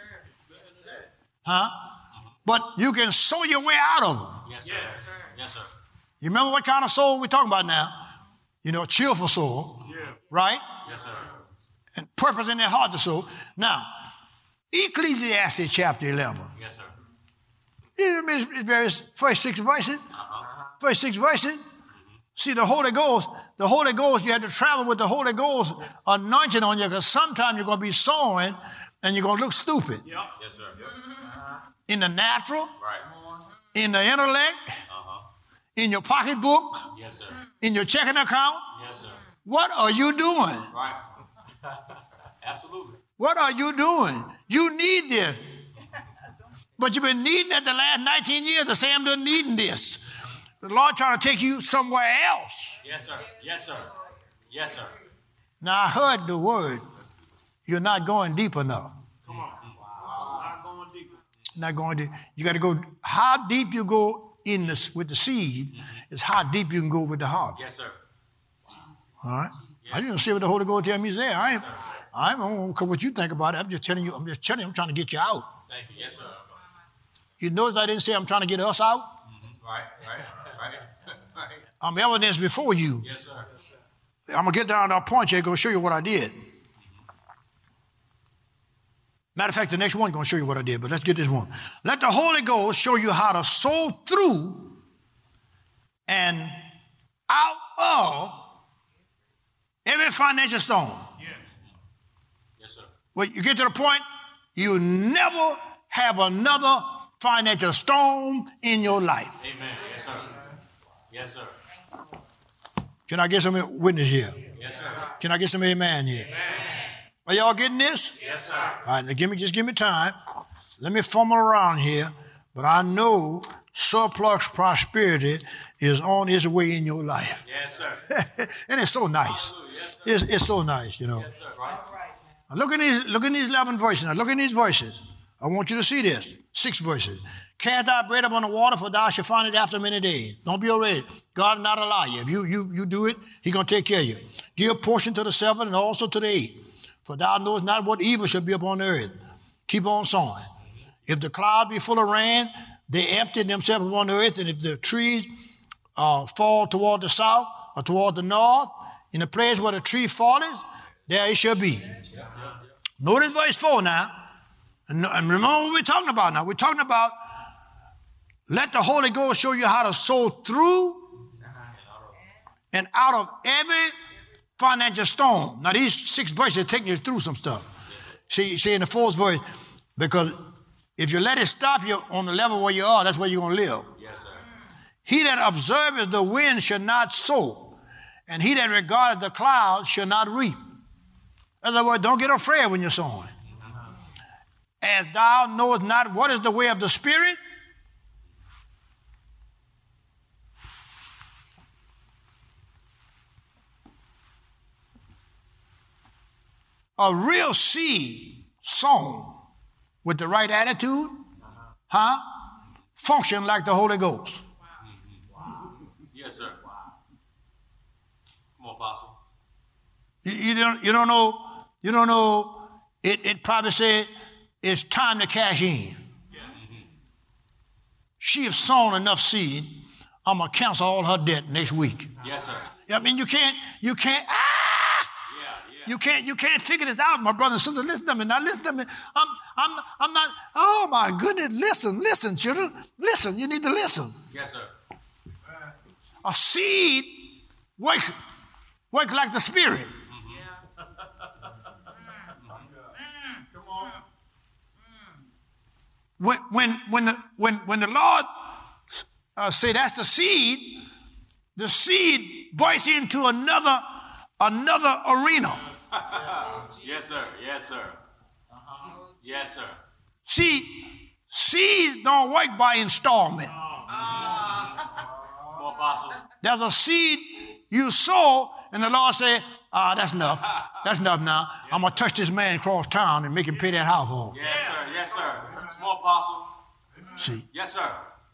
huh? But you can sow your way out of them. Yes, sir. Yes, sir. You remember what kind of soul we're talking about now? You know, cheerful soul, Yeah. right? Yes, sir. And purpose in their heart to sow. Now, Ecclesiastes chapter eleven. Yes, sir. It's various first six verses. Uh-huh. First six verses. See, the Holy Ghost, the Holy Ghost, you have to travel with the Holy Ghost anointing on you because sometimes you're going to be sowing and you're going to look stupid. Yep. Yes, sir. Yep. In the natural, Right. in the intellect, Uh-huh. in your pocketbook, Yes, sir. in your checking account. Yes, sir. What are you doing? Right. Absolutely. What are you doing? You need this. But you've been needing it the last nineteen years. The same done needing this. The Lord trying to take you somewhere else. Yes, sir. Yes, sir. Yes, sir. Now, I heard the word, you're not going deep enough. Come on. Not going deeper. Not going deep. You got to go, how deep you go in this with the seed is how deep you can go with the harvest. Yes, sir. All right? I didn't say what the Holy Ghost tell me to say. I ain't, I don't care what you think about it. I'm just telling you, I'm just telling you, I'm trying to get you out. Thank you. Yes, sir. You notice I didn't say I'm trying to get us out? Mm-hmm. Right, right, right, right. I'm evidence before you. Yes, sir. I'm going to get down to a point here, going to show you what I did. Matter of fact, the next one's going to show you what I did, but let's get this one. Let the Holy Ghost show you how to sow through and out of every financial storm. Yeah. Yes, sir. When you get to the point, you never have another financial storm in your life. Amen. Yes, sir. Yes, sir. Can I get some witness here? Yes, sir. Can I get some amen here? Amen. Are y'all getting this? Yes, sir. All right, now give me, just give me time. Let me fumble around here, but I know surplus prosperity is on its way in your life. Yes, sir. And it's so nice. Yes, sir. It's, it's so nice, you know. Yes, sir. Right. Now look at these, look at these eleven verses. Now look at these verses. I want you to see this. Six verses. Cast thy bread upon the water, for thou shalt find it after many days. Don't be afraid. God not a liar. If you, you, you do it, He's going to take care of you. Give a portion to the seven and also to the eight. For thou knowest not what evil shall be upon the earth. Keep on sowing. If the clouds be full of rain, they empty themselves upon the earth. And if the trees uh, fall toward the south or toward the north, in the place where the tree falleth, there it shall be. Notice verse four now. And remember what we're talking about now. We're talking about let the Holy Ghost show you how to sow through and out of every financial storm. Now, these six verses are taking you through some stuff. See, see in the fourth verse, because if you let it stop you on the level where you are, that's where you're going to live. Yes, sir. He that observeth the wind shall not sow, and he that regardeth the clouds shall not reap. In other words, don't get afraid when you're sowing. As thou knowest not what is the way of the Spirit, a real seed sown with the right attitude, huh, function like the Holy Ghost. Yes, sir. Come on, Apostle. You, you don't, you don't know, you don't know, it, it probably said it's time to cash in. Yeah. Mm-hmm. She has sown enough seed, I'm going to cancel all her debt next week. Yes, sir. I mean, you can't, you can't, ah! Yeah, yeah. You can't, you can't figure this out, my brother and sister. Listen to me. Now listen to me. I'm, I'm, I'm not, oh my goodness, listen, listen, children. Listen, you need to listen. Yes, sir. A seed works, works like the Spirit. When, when, when, the, when, when the Lord uh, say that's the seed, the seed bursts into another, another arena. Yes, sir. Yes, sir. Yes, sir. See, seeds don't work by installment. Come on, Apostle. There's a seed you sow, and the Lord said, ah, that's enough. That's enough now. I'm going to touch this man across town and make him pay that house for. Yes, sir. Yes, sir. Come on, Apostle. See. Yes, sir.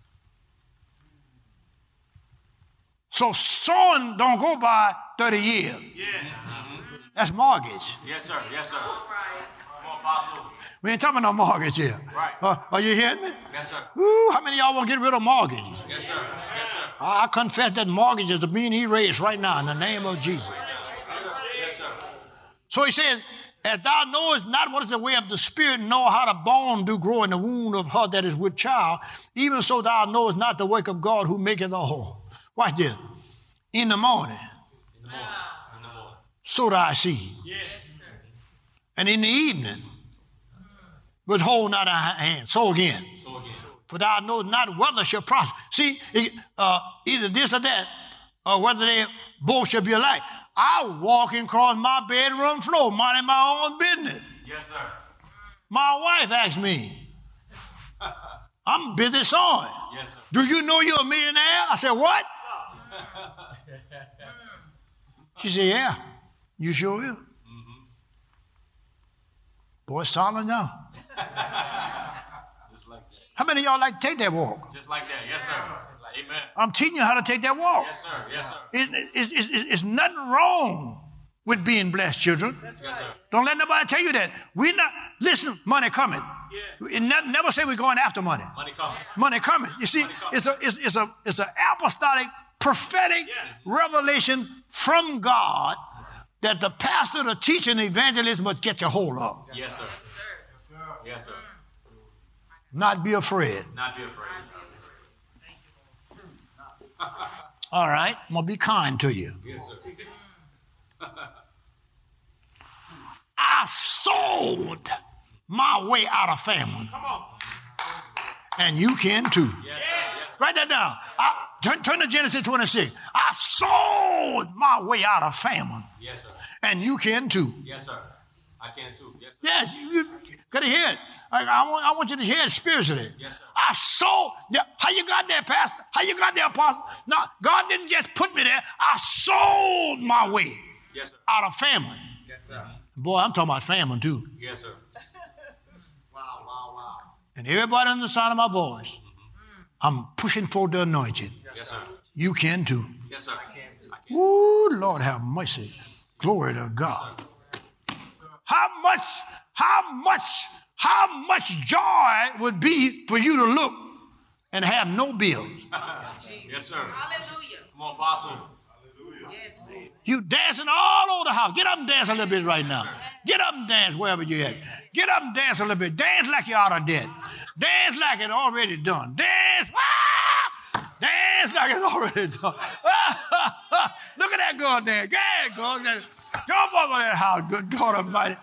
So sowing don't go by thirty years. Yeah. That's mortgage. Yes, sir. Yes, sir. Come on, Apostle. We ain't talking about no mortgage here. Right. Uh, are you hearing me? Yes, sir. Ooh, how many of y'all want to get rid of mortgages? Yes, sir. Yes, sir. I confess that mortgages are being erased right now in the name of Jesus. Yes, sir. So he says, as thou knowest not what is the way of the Spirit, nor how the bone do grow in the womb of her that is with child, even so thou knowest not the work of God who maketh the whole. Watch this. In the morning, In the morning. In the morning. sow thy seed. Yes. And in the evening, withhold not thy hand. Sow again. So again. For thou knowest not whether shall prosper. See, it, uh, either this or that, or whether they both shall be alike. I walking across my bedroom floor, minding my own business. Yes, sir. My wife asked me, I'm busy sowing. Yes, sir. Do you know you're a millionaire? I said, what? She said, yeah. You sure is? Mm-hmm. Boy, solid now. Just like that. How many of y'all like to take that walk? Just like that. Yes, sir. Amen. I'm teaching you how to take that walk. Yes, sir. Yes, sir. It, it, it's, it's, it's nothing wrong with being blessed, children. Yes, sir. Don't let nobody tell you that. We're not, listen, money coming. Yeah. It ne- never say we're going after money. Money coming. Money coming. You see, coming. it's a it's, it's a it's an apostolic, prophetic Yeah. revelation from God that the pastor, the teacher, and the evangelist must get your hold of. Yes, sir. Yes, sir. Not be afraid. Not be afraid. All right? I'm going to be kind to you. Yes, sir. I sold my way out of famine. Come on. And you can too. Yes, sir. Yes, Write that down. I, turn, turn to Genesis twenty-six. I sold my way out of famine. yes, sir. And you can too. Yes, sir. I can too. Yes, sir. Yes, you, you got to hear it. I, I, want, I want you to hear it spiritually. Yes, sir. I sold. How you got there, Pastor? How you got there, Apostle? No, God didn't just put me there. I sold my way Yes, sir. out of famine. Yes, sir. Boy, I'm talking about famine too. Yes, sir. Wow, wow, wow. And everybody on the sound of my voice, I'm pushing for the anointing. Yes, sir. You can too. Yes, sir. I can. Ooh, Lord have mercy. Glory to God. How much, how much, how much joy would be for you to look and have no bills? Yes, sir. Hallelujah. on, Apostle. Yes. You dancing all over the house. Get up and dance a little bit right now. Get up and dance wherever you're at. Get up and dance a little bit. Dance like you're out of debt. Dance like it's already done. Dance. Ah! Dance like it's already done. Look at that girl there. Yeah, girl. Jump over that house, good God Almighty.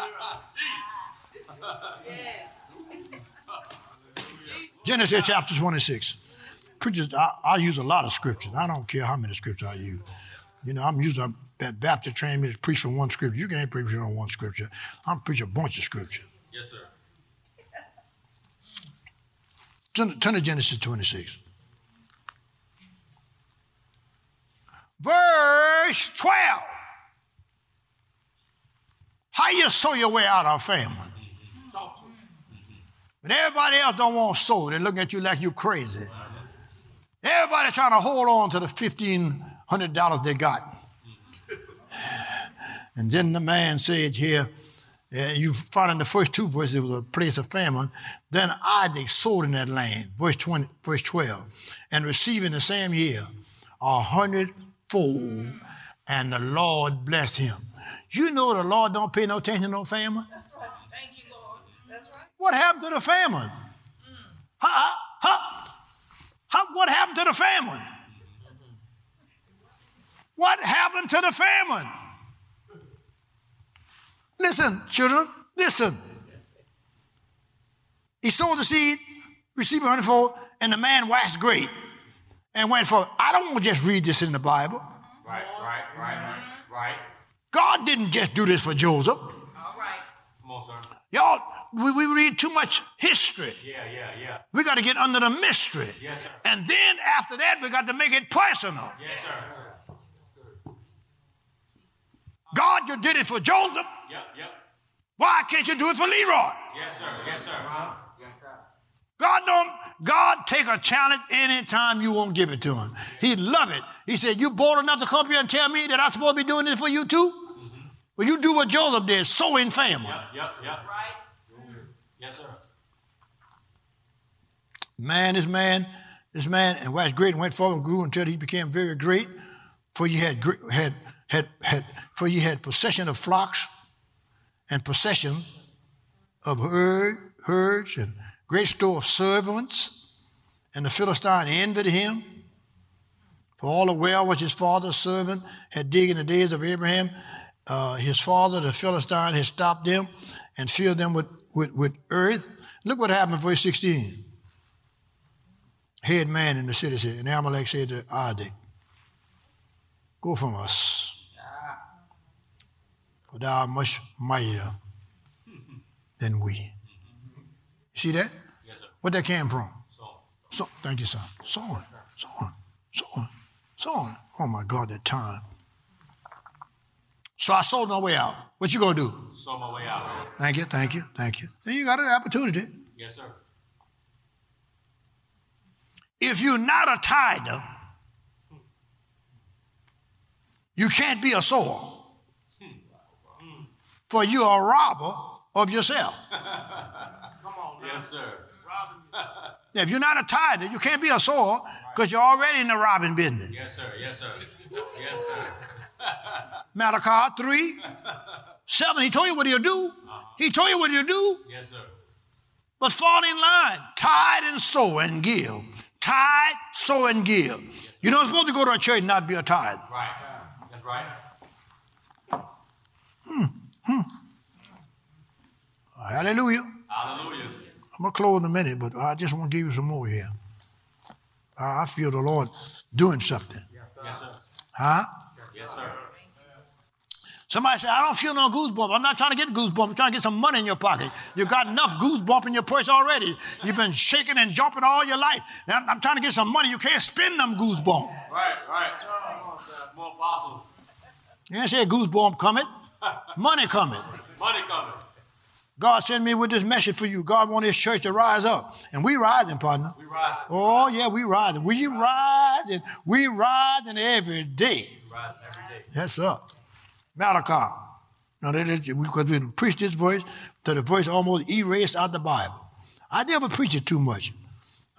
Genesis chapter twenty-six. Preachers, I, I use a lot of scriptures. I don't care how many scriptures I use. You know, I'm using that Baptist trained me to preach from one scripture. You can't preach on one scripture. I'm preaching a bunch of scripture. Yes, sir. Turn, turn to Genesis twenty-six. Verse twelve. How you sow your way out of family? But everybody else don't want to sow. They're looking at you like you're crazy. Everybody trying to hold on to the fifteen hundred dollars they got. And then the man said here, uh, you find in the first two verses, it was a place of famine. Then Isaac sowed in that land, verse twenty, verse twelve, and received in the same year a hundredfold, and the Lord blessed him. You know the Lord don't pay no attention to no famine? That's right. Thank you, Lord. That's right. What happened to the famine? Mm. How, how, how, what happened to the famine? What happened to the famine? Listen, children, listen. He sowed the seed, received a hundredfold, and the man waxed great and went for, I don't want to just read this in the Bible. Right, right, right, right. God didn't just do this for Joseph. All right. Come on, sir. Y'all, we, we read too much history. Yeah, yeah, yeah. We got to get under the mystery. Yes, sir. And then after that, we got to make it personal. Yes, sir. God, you did it for Joseph. Yep, yep. Why can't you do it for Leroy? Yes, sir. Yes, sir. God don't, God take a challenge anytime you won't give it to him. He love it. He said, you bold enough to come here and tell me that I'm supposed to be doing this for you too? Mm-hmm. Well, you do what Joseph did, sow in family. Yep, yep, yep. Right. Yes, sir. Man, this man, this man, and waxed great and went forward and grew until he became very great. For you had, had, had, had, for you had possession of flocks and possession of herd, herds and great store of servants, and the Philistine envied him. For all the well which his father's servant had digged in the days of Abraham, uh, his father, the Philistine, had stopped them and filled them with, with, with earth. Look what happened in verse sixteen. Head man in the city said, and Amalek said to Isaac, go from us, for thou art much mightier than we. See that? Yes, sir. Where that came from? So, So, thank you, son. So on, so on, so on, so on. Oh my God, that time. So I sold my way out. What you gonna do? sow my way out. Thank you, thank you, thank you. Then you got an opportunity. Yes, sir. If you're not a tither, you can't be a sower. For you're a robber of yourself. Come on, yes, sir. If you're not a tither, you can't be a sower because you're already in the robbing business. Yes, sir. Yes, sir. Yes, sir. Malachi three, seven, he told you what he'll do. He told you what he'll do. Yes, sir. But fall in line. Tithe and sow and give. Tithe, sow and give. You're not supposed to go to a church and not be a tithe. Right. That's right. Hmm. Hmm. Hallelujah. Hallelujah. I'm going to close in a minute, but I just want to give you some more here. I feel the Lord doing something. Yes, sir. Huh? Yes, sir. Somebody said, I don't feel no goosebump. I'm not trying to get goosebump. I'm trying to get some money in your pocket. You got enough goosebump in your purse already. You've been shaking and jumping all your life. I'm, I'm trying to get some money. You can't spend them goosebump. Right, right. More apostle. You ain't say goosebump coming. Money coming. Money coming. God sent me with this message for you. God wants his church to rise up. And we rising, partner. We rising. Oh, yeah, we rising. We rising. We rising every day. We rising every day. That's up. Malachi. Now, because we preached this verse, till the verse almost erased out the Bible. I never preach it too much.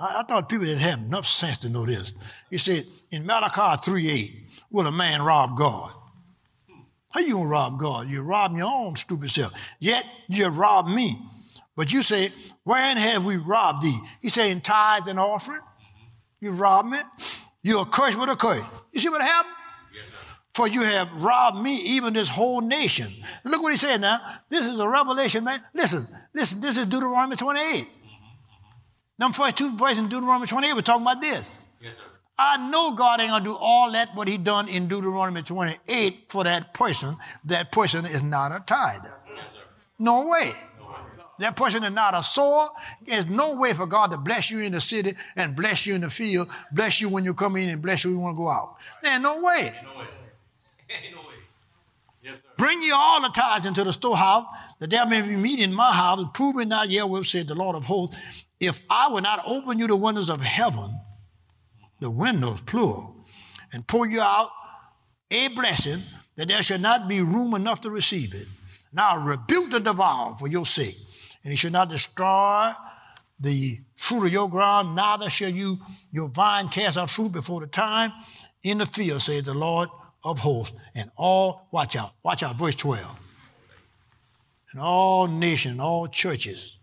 I, I thought people that have enough sense to know this. He said, in Malachi three eight, will a man rob God? How you going to rob God? You're robbing your own stupid self. Yet you have robbed me. But you say, wherein have we robbed thee? He said, in tithes and offering. You robbed me. You're a curse with a curse. You see what happened? Yes, sir. For you have robbed me, even this whole nation. Look what he said now. This is a revelation, man. Listen, listen, this is Deuteronomy twenty-eight. Them first two verses in Deuteronomy twenty-eight, we're talking about this. Yes, sir. I know God ain't going to do all that what he done in Deuteronomy twenty-eight for that person. That person is not a tither. Yes, sir. No way. No way. That person is not a sower. There's no way for God to bless you in the city and bless you in the field, bless you when you come in and bless you when you want to go out. There's no way. No way. No way. Yes, sir. Bring ye all the tithes into the storehouse, that there may be meat in my house, and prove me not yet, will said the Lord of hosts, if I will not open you the windows of heaven, the windows, plural, and pour you out a blessing, that there shall not be room enough to receive it. Now rebuke the devourer for your sake, and he shall not destroy the fruit of your ground, neither shall you your vine cast out fruit before the time in the field, says the Lord of hosts. And all, watch out, watch out, verse twelve. And all nations, all churches,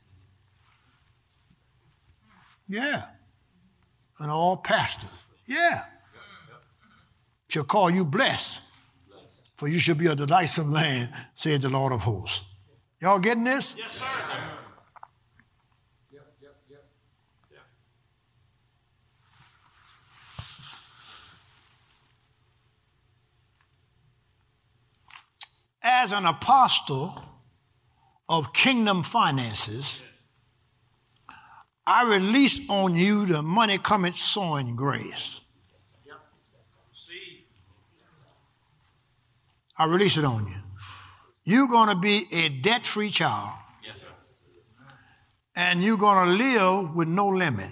yeah, and all pastors, yeah, shall call you blessed, for you shall be a delightsome land, said the Lord of hosts. Y'all getting this? Yes, sir. Yep, yep, yep. Yeah. As an apostle of kingdom finances, I release on you the money cometh sowing grace. Yep. See. I release it on you. You're going to be a debt-free child. Yes, sir. And you're going to live with no limit.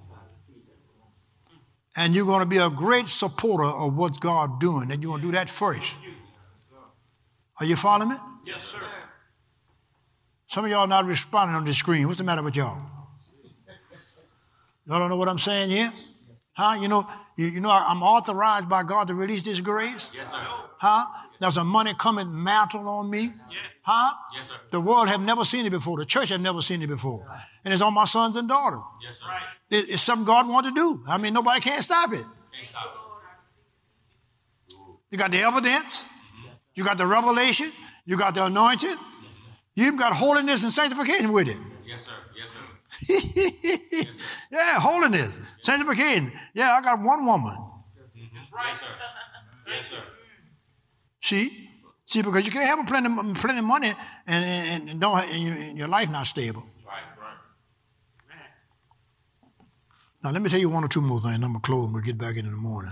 And you're going to be a great supporter of what God's doing. And you're going to do that first. Are you following me? Yes, sir. Some of y'all not responding on the screen. What's the matter with y'all? Y'all don't know what I'm saying here? Huh? You know, you, you know I'm authorized by God to release this grace? Yes, sir. Huh? There's a money coming mantle on me. Yeah. Huh? Yes, sir. The world have never seen it before. The church have never seen it before. And it's on my sons and daughters. Yes, sir. Right. It, it's something God wants to do. I mean, nobody can stop it. Can't stop it. You got the evidence. You got the revelation. You got the anointing. You even got holiness and sanctification with it. Yes, sir. Yes, sir. Yes, sir. Yeah, holiness, sanctification. Yeah, I got one woman. That's right. Yes, sir. Yes, sir. See? See, because you can't have a plenty, plenty of money and, and, and don't and, you, and your life not stable. Right, right. Man. Now, let me tell you one or two more things. I'm going to close and we'll get back in in the morning.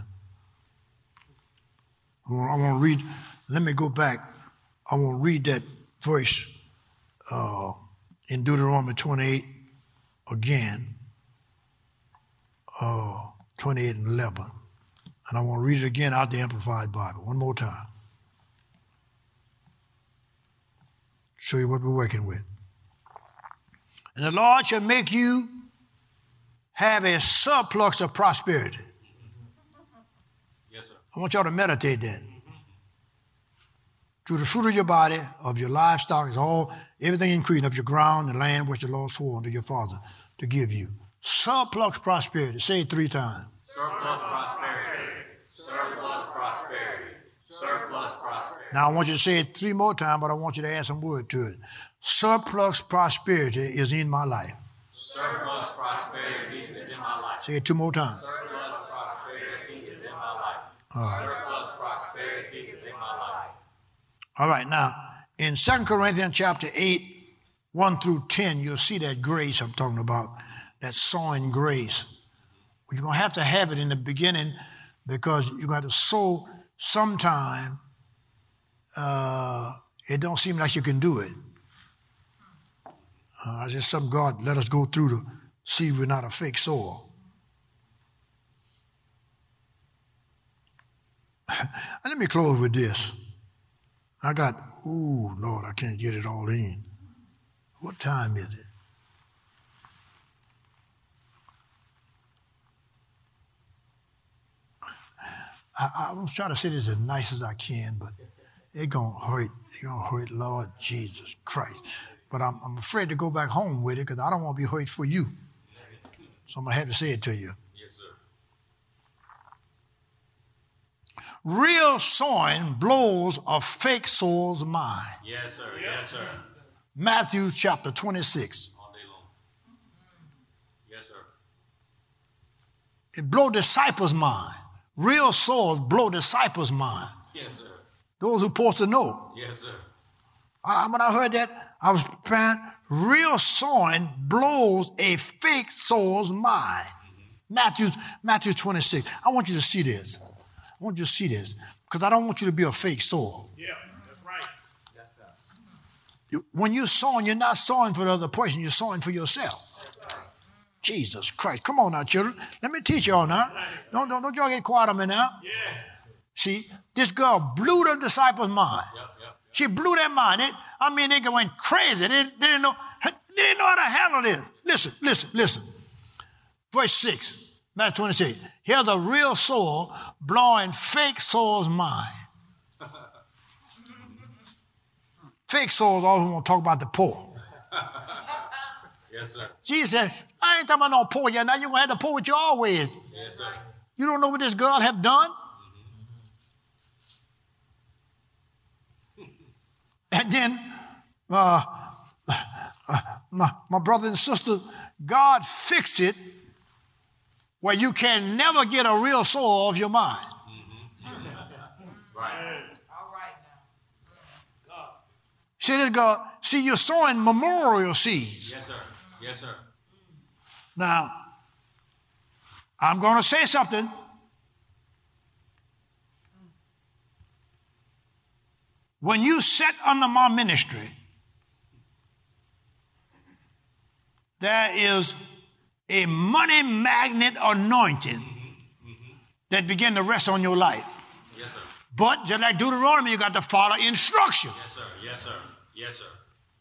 I want, I want to read, let me go back. I want to read that verse uh, in Deuteronomy twenty-eight again, uh, twenty-eight and eleven. And I want to read it again out the Amplified Bible, one more time. Show you what we're working with. And the Lord shall make you have a surplus of prosperity. Yes, sir. I want y'all to meditate that. Through the fruit of your body, of your livestock, is all, everything increasing of your ground, the land which the Lord swore unto your father to give you. Surplus prosperity. Say it three times. Surplus prosperity. Surplus prosperity. Surplus prosperity. Now I want you to say it three more times, but I want you to add some word to it. Surplus prosperity is in my life. Surplus prosperity is in my life. Say it two more times. Surplus prosperity is in my life. All right. Surplus prosperity is in my life. All right, now, in Second Corinthians chapter eight, one through ten, you'll see that grace I'm talking about, that sowing grace. You're going to have to have it in the beginning because you're going to have to sow sometime. Uh, it don't seem like you can do it. Uh, it's just something God let us go through to see we're not a fake sower. And let me close with this. I got, ooh, Lord, I can't get it all in. What time is it? I, I'm trying to say this as nice as I can, but it's going to hurt. It's going to hurt, Lord Jesus Christ. But I'm, I'm afraid to go back home with it because I don't want to be hurt for you. So I'm going to have to say it to you. Yes, sir. Real sowing blows a fake sower's mind. Yes, sir. Yes, sir. Matthew chapter twenty-six. All day long. Yes, sir. It blow disciples' mind. Real sowers blow disciples' mind. Yes, sir. Those who supposed to know. Yes, sir. I, when I heard that, I was praying, real sowing blows a fake sower's mind. Mm-hmm. Matthew, Matthew twenty-six. I want you to see this. I want you to see this because I don't want you to be a fake sower. Yeah, that's right. You, when you're sowing, you're not sowing for the other person. You're sowing for yourself. That's right. Jesus Christ. Come on now, children. Let me teach y'all now. Don't, don't, don't y'all get quiet on me now. Yeah. See, this girl blew the disciples' mind. Yep, yep. She blew their mind. It, I mean, they went crazy. They, they, didn't know, they didn't know how to handle this. Listen, listen, listen. Verse six. Matthew twenty-six. Here's a real soul blowing fake soul's mind. Fake souls always want to talk about the poor. Yes, sir. Jesus said, I ain't talking about no poor yet. Now you're going to have the poor with you always. Yes, sir. You don't know what this girl have done? And then, uh, uh, my, my brother and sister, God fixed it where you can never get a real soul off your mind. Mm-hmm. Right. All right now. See this God, see you're sowing memorial seeds. Yes, sir. Yes, sir. Now, I'm going to say something. When you sit under my ministry, there is a money magnet anointing mm-hmm. Mm-hmm. that begin to rest on your life. Yes, sir. But just like Deuteronomy, you got to follow instruction. Yes, sir. Yes, sir. Yes, sir.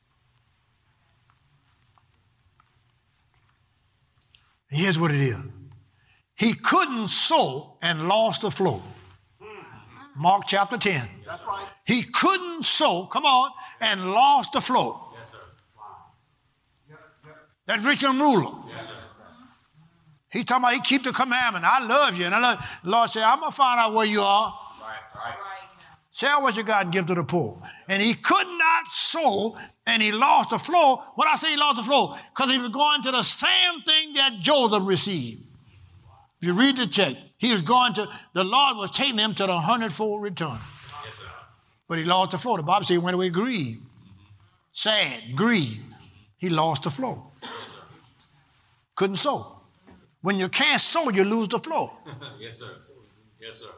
Here's what it is. He couldn't sow and lost the flow. Mark chapter ten. That's right. He couldn't sow, come on, and lost the flow. Yes, sir. Wow. That rich young ruler. Yes, sir. He talking about he keep the commandment. I love you. And I love, the Lord said, I'm going to find out where you are. Right, right. Sell what you got and give to the poor. And he could not sow, and he lost the flow. When I say he lost the flow, because he was going to the same thing that Joseph received. If you read the text, he was going to, the Lord was taking him to the hundredfold return. Yes, sir. But he lost the flow. The Bible says he went away grieved. Sad, grieved. He lost the flow. Yes, sir. Couldn't sow. When you can't sow, you lose the flow. Yes, sir. Yes, sir.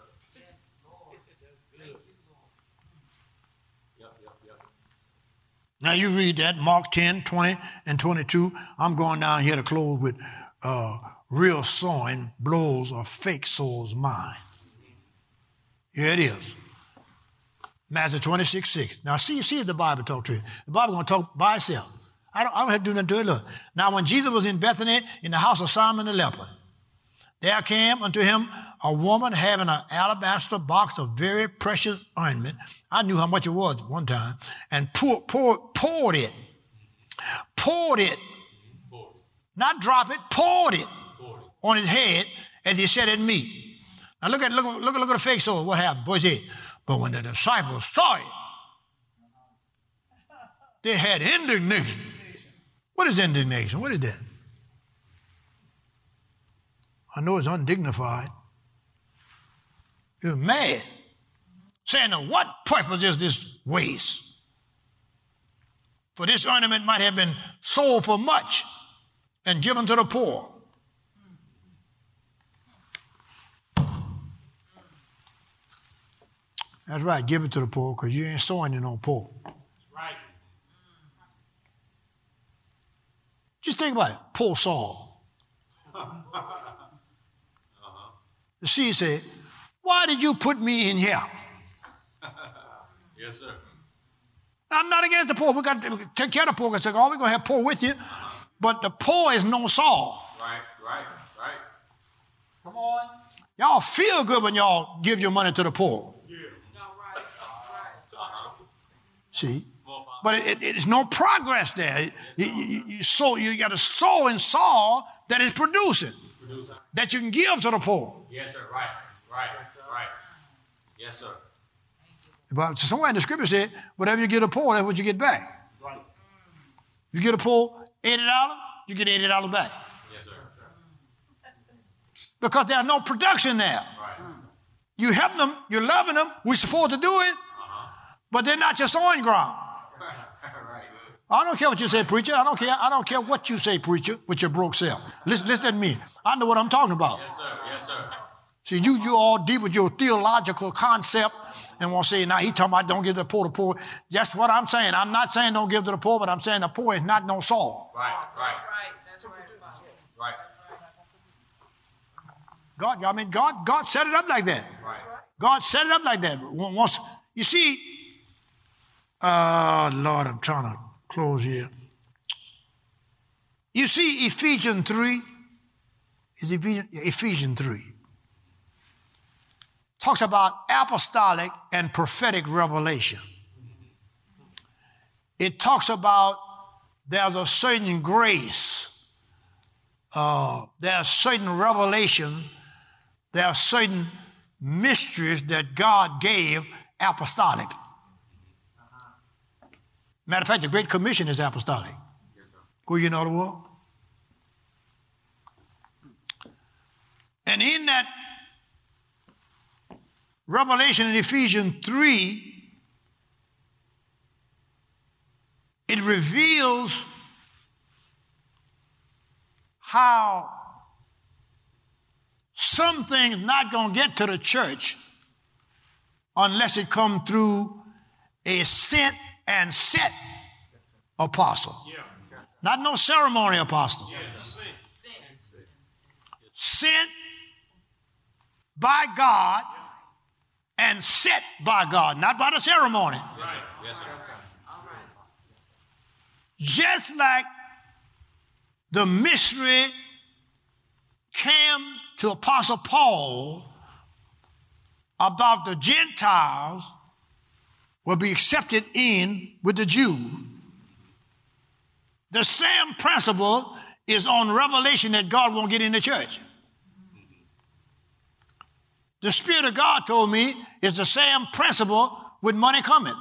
Yep, yep, yep. Now you read that, Mark ten, twenty, and twenty-two. I'm going down here to close with uh, real sowing blows a fake soul's mind. Here it is. Matthew twenty-six, six. Now see, see if the Bible talk to you. The Bible going to talk by itself. I don't, I don't have to do nothing to it. Look. Now when Jesus was in Bethany in the house of Simon the leper, there came unto him a woman having an alabaster box of very precious ointment. I knew how much it was one time. And pour, pour, poured it. Poured it. Poured it. Not drop it, poured it Poured it. on his head as he said at meat. Now look at look, look, look at the fake soul. What happened? Boy said, but when the disciples saw it, they had indignation. What is indignation? What is that? I know it's undignified. You're mad. Saying, to what purpose is this waste? For this ornament might have been sold for much and given to the poor. That's right, give it to the poor because you ain't sowing it on poor. That's right. Just think about it. Poor Saul. The seed said, why did you put me in here? Yes, sir. I'm not against the poor. We got to take care of the poor. Because oh, we're going to have poor with you. But the poor is no Saul. Right, right, right. Come on. Y'all feel good when y'all give your money to the poor. Yeah. See? But it, it, it's no progress there. You, you, you, sow, you got to sow in soil that is producing, producing, that you can give to the poor. Yes, sir. Right. Right. Right. Yes, sir. But somewhere in the scripture said, whatever you give to the poor, that's what you get back. Right. You give the poor eighty dollars, you get eighty dollars back. Yes, sir. Because there's no production there. Right. You help them, you're loving them, we're supposed to do it, uh-huh. But they're not your sowing ground. Right. I don't care what you say, preacher. I don't care. I don't care what you say, preacher, with your broke self. Listen, listen to me. I know what I'm talking about. Yes, sir. Yes, sir. See, you you all deep with your theological concept and want to say, now he talking about don't give to the poor, the poor. That's what I'm saying. I'm not saying don't give to the poor, but I'm saying the poor is not no soul. Right, right. Right. That's right. Right. God, I mean, God, God set it up like that. Right. God set it up like that. Once, you see, uh, Lord, I'm trying to close here. You see Ephesians three? Is Ephesians, Ephesians three. Talks about apostolic and prophetic revelation. It talks about there's a certain grace, uh, there's certain revelation, there are certain mysteries that God gave apostolic. Matter of fact, the Great Commission is apostolic. Yes, sir. Go ye into all the world. And in that revelation in Ephesians three, it reveals how some things not going to get to the church unless it come through a sent and set apostle. Yeah. Not no ceremony apostle. Yes. Sent by God and set by God, not by the ceremony. Yes, sir. Yes, sir. Just like the mystery came to Apostle Paul about the Gentiles will be accepted in with the Jew. The same principle is on revelation that God won't get in the church. The Spirit of God told me it's the same principle with money coming.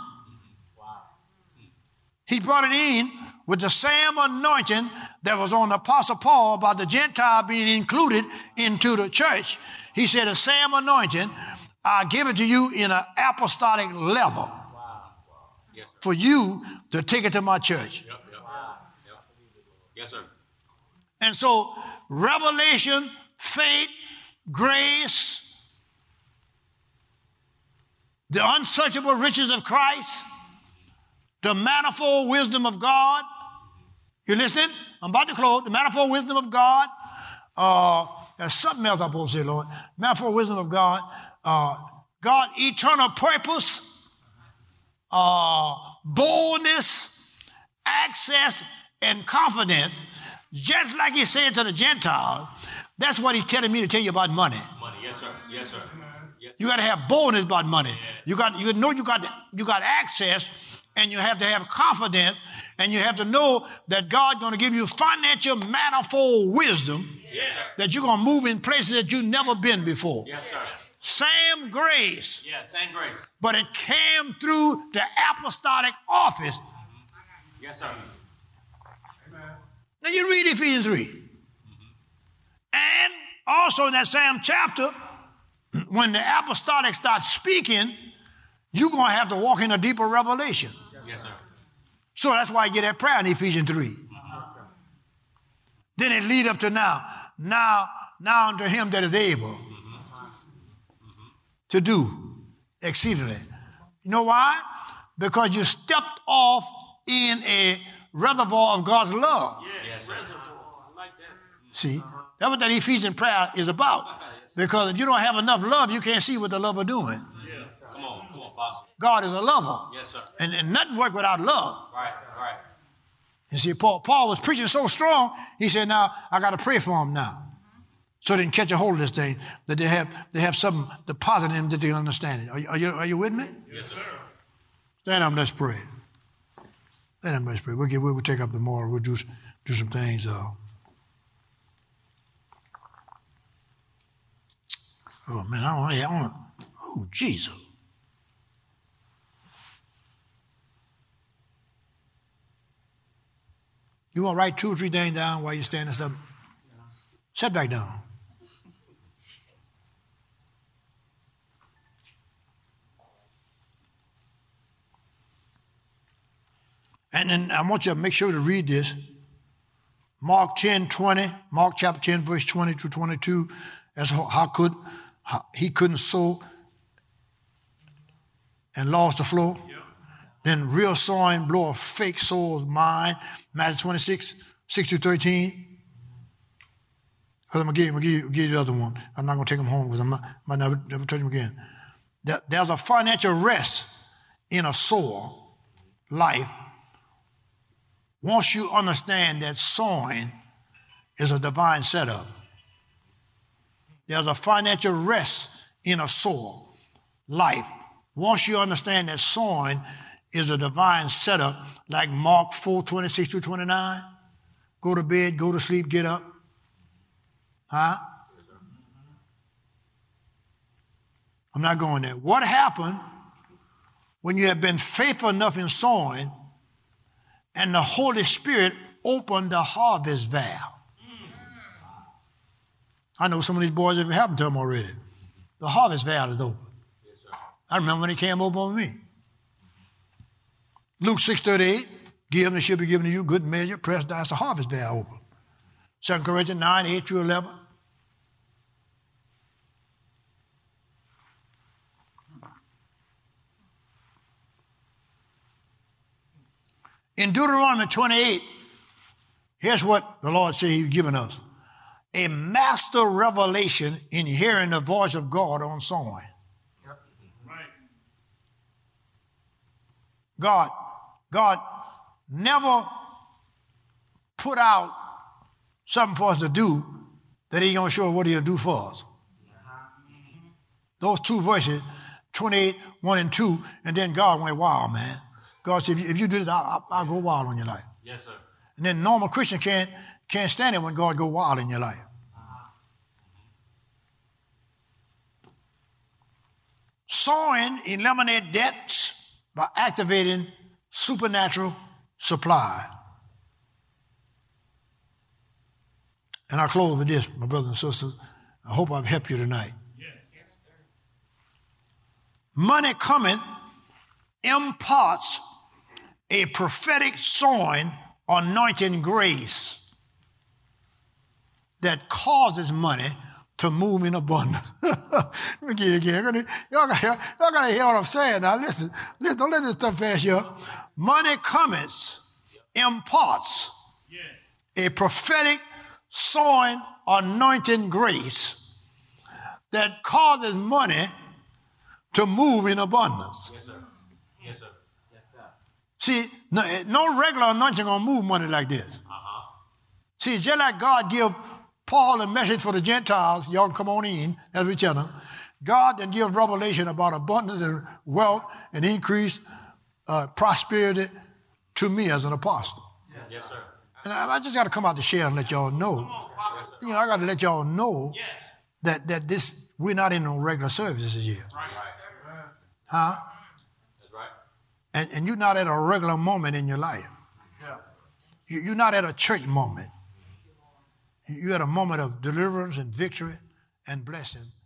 He brought it in with the same anointing that was on the Apostle Paul about the Gentile being included into the church. He said the same anointing, I give it to you in an apostolic level. Yes, sir. For you to take it to my church. Yep, yep. Yep. Yes, sir. And so revelation, faith, grace, the unsearchable riches of Christ, the manifold wisdom of God. You listening? I'm about to close. The manifold wisdom of God. Uh, there's something else I'm supposed to say, Lord. Manifold wisdom of God. Uh, God, eternal purpose. Uh, boldness, access, and confidence, just like he said to the Gentiles. That's what he's telling me to tell you about money. Money. Yes, sir. Yes, sir. Yes, sir. You got to have boldness about money. You got, you know, you got, you got access, and you have to have confidence, and you have to know that God's going to give you financial manifold wisdom. Yes, sir. That you're going to move in places that you've never been before. Yes, sir. Same grace. Yeah, same grace. But it came through the apostolic office. Yes, sir. Now you read Ephesians three. Mm-hmm. And also in that same chapter, when the apostolic starts speaking, you're going to have to walk in a deeper revelation. Yes, sir. So that's why you get that prayer in Ephesians three. Mm-hmm. Then it lead up to now. Now, now unto him that is able mm-hmm. to do exceedingly. You know why? Because you stepped off in a reservoir of God's love. Yes, sir. I like that. See, that's what that Ephesian prayer is about. Because if you don't have enough love, you can't see what the lover doing. Yes. Come on, come on, Apostle. God is a lover. Yes, sir. And, and nothing works without love. Right, right. You see, Paul, Paul was preaching so strong, he said, now, I got to pray for him now. So they can catch a hold of this thing, that they have they have something deposited in them that they understand it. Are you, are you, are you with me? Yes, sir. Stand up, let's pray. Stand up, let's pray. We'll, get, we'll take up tomorrow. We'll do, do some things. Uh, oh, man, I don't, I don't, oh, Jesus. You want to write two or three things down while you're standing something? Sit back down. And then I want you to make sure to read this. Mark ten, twenty, Mark chapter ten, verse twenty to twenty-two. That's how, how could how, he couldn't sow and lost the flow. Yep. Then real sowing blow a fake soul's mind. Matthew twenty-six, six to thirteen. Because I'm going to give, give, give you the other one. I'm not going to take them home because I might, might never, never touch them again. There, there's a financial rest in a sower life once you understand that sowing is a divine setup. There's a financial rest in a sower life. Once you understand that sowing is a divine setup, like Mark four, twenty-six to twenty-nine, go to bed, go to sleep, get up. Huh? I'm not going there. What happened when you have been faithful enough in sowing and the Holy Spirit opened the harvest valve? I know some of these boys, if it happened to them already. The harvest valve is open. Yes, I remember when it came open on me. Luke six thirty-eight, give and it shall be given to you, good measure, pressed down, it's the harvest valve open. Second Corinthians nine, eight through eleven. In Deuteronomy twenty-eight, here's what the Lord said he's given us. A master revelation in hearing the voice of God on sowing. Yep. Right. God, God never put out something for us to do that he ain't going to show us what he'll do for us. Those two verses, twenty-eight, one and two, and then God went wild, man. God said, if you, if you do this, I'll, I'll go wild on your life. Yes, sir. And then normal Christian can't, can't stand it when God go wild in your life. Uh-huh. Sowing eliminate debts by activating supernatural supply. And I'll close with this, my brothers and sisters. I hope I've helped you tonight. Yes. Yes, sir. Money coming imparts a prophetic sowing, anointing grace that causes money to move in abundance. Let me get it again. Y'all got, y'all got to hear what I'm saying now. Listen, listen, don't let this stuff pass you up. Money cometh, imparts a prophetic sowing, anointing grace that causes money to move in abundance. Yes, sir. Yes, sir. See, no, no regular anointing gonna move money like this. Uh-huh. See, just like God give Paul a message for the Gentiles, y'all can come on in, as we tell them. God then give revelation about abundance and wealth and increased uh, prosperity to me as an apostle. Yeah. Yes, sir. And I, I just got to come out to share and let y'all know. On, you know, I got to let y'all know yes. that that this we're not in no regular services here. Right. Right. Huh? That's right. And, and you're not at a regular moment in your life. Yeah. You, you're not at a church moment. You're at a moment of deliverance and victory and blessing.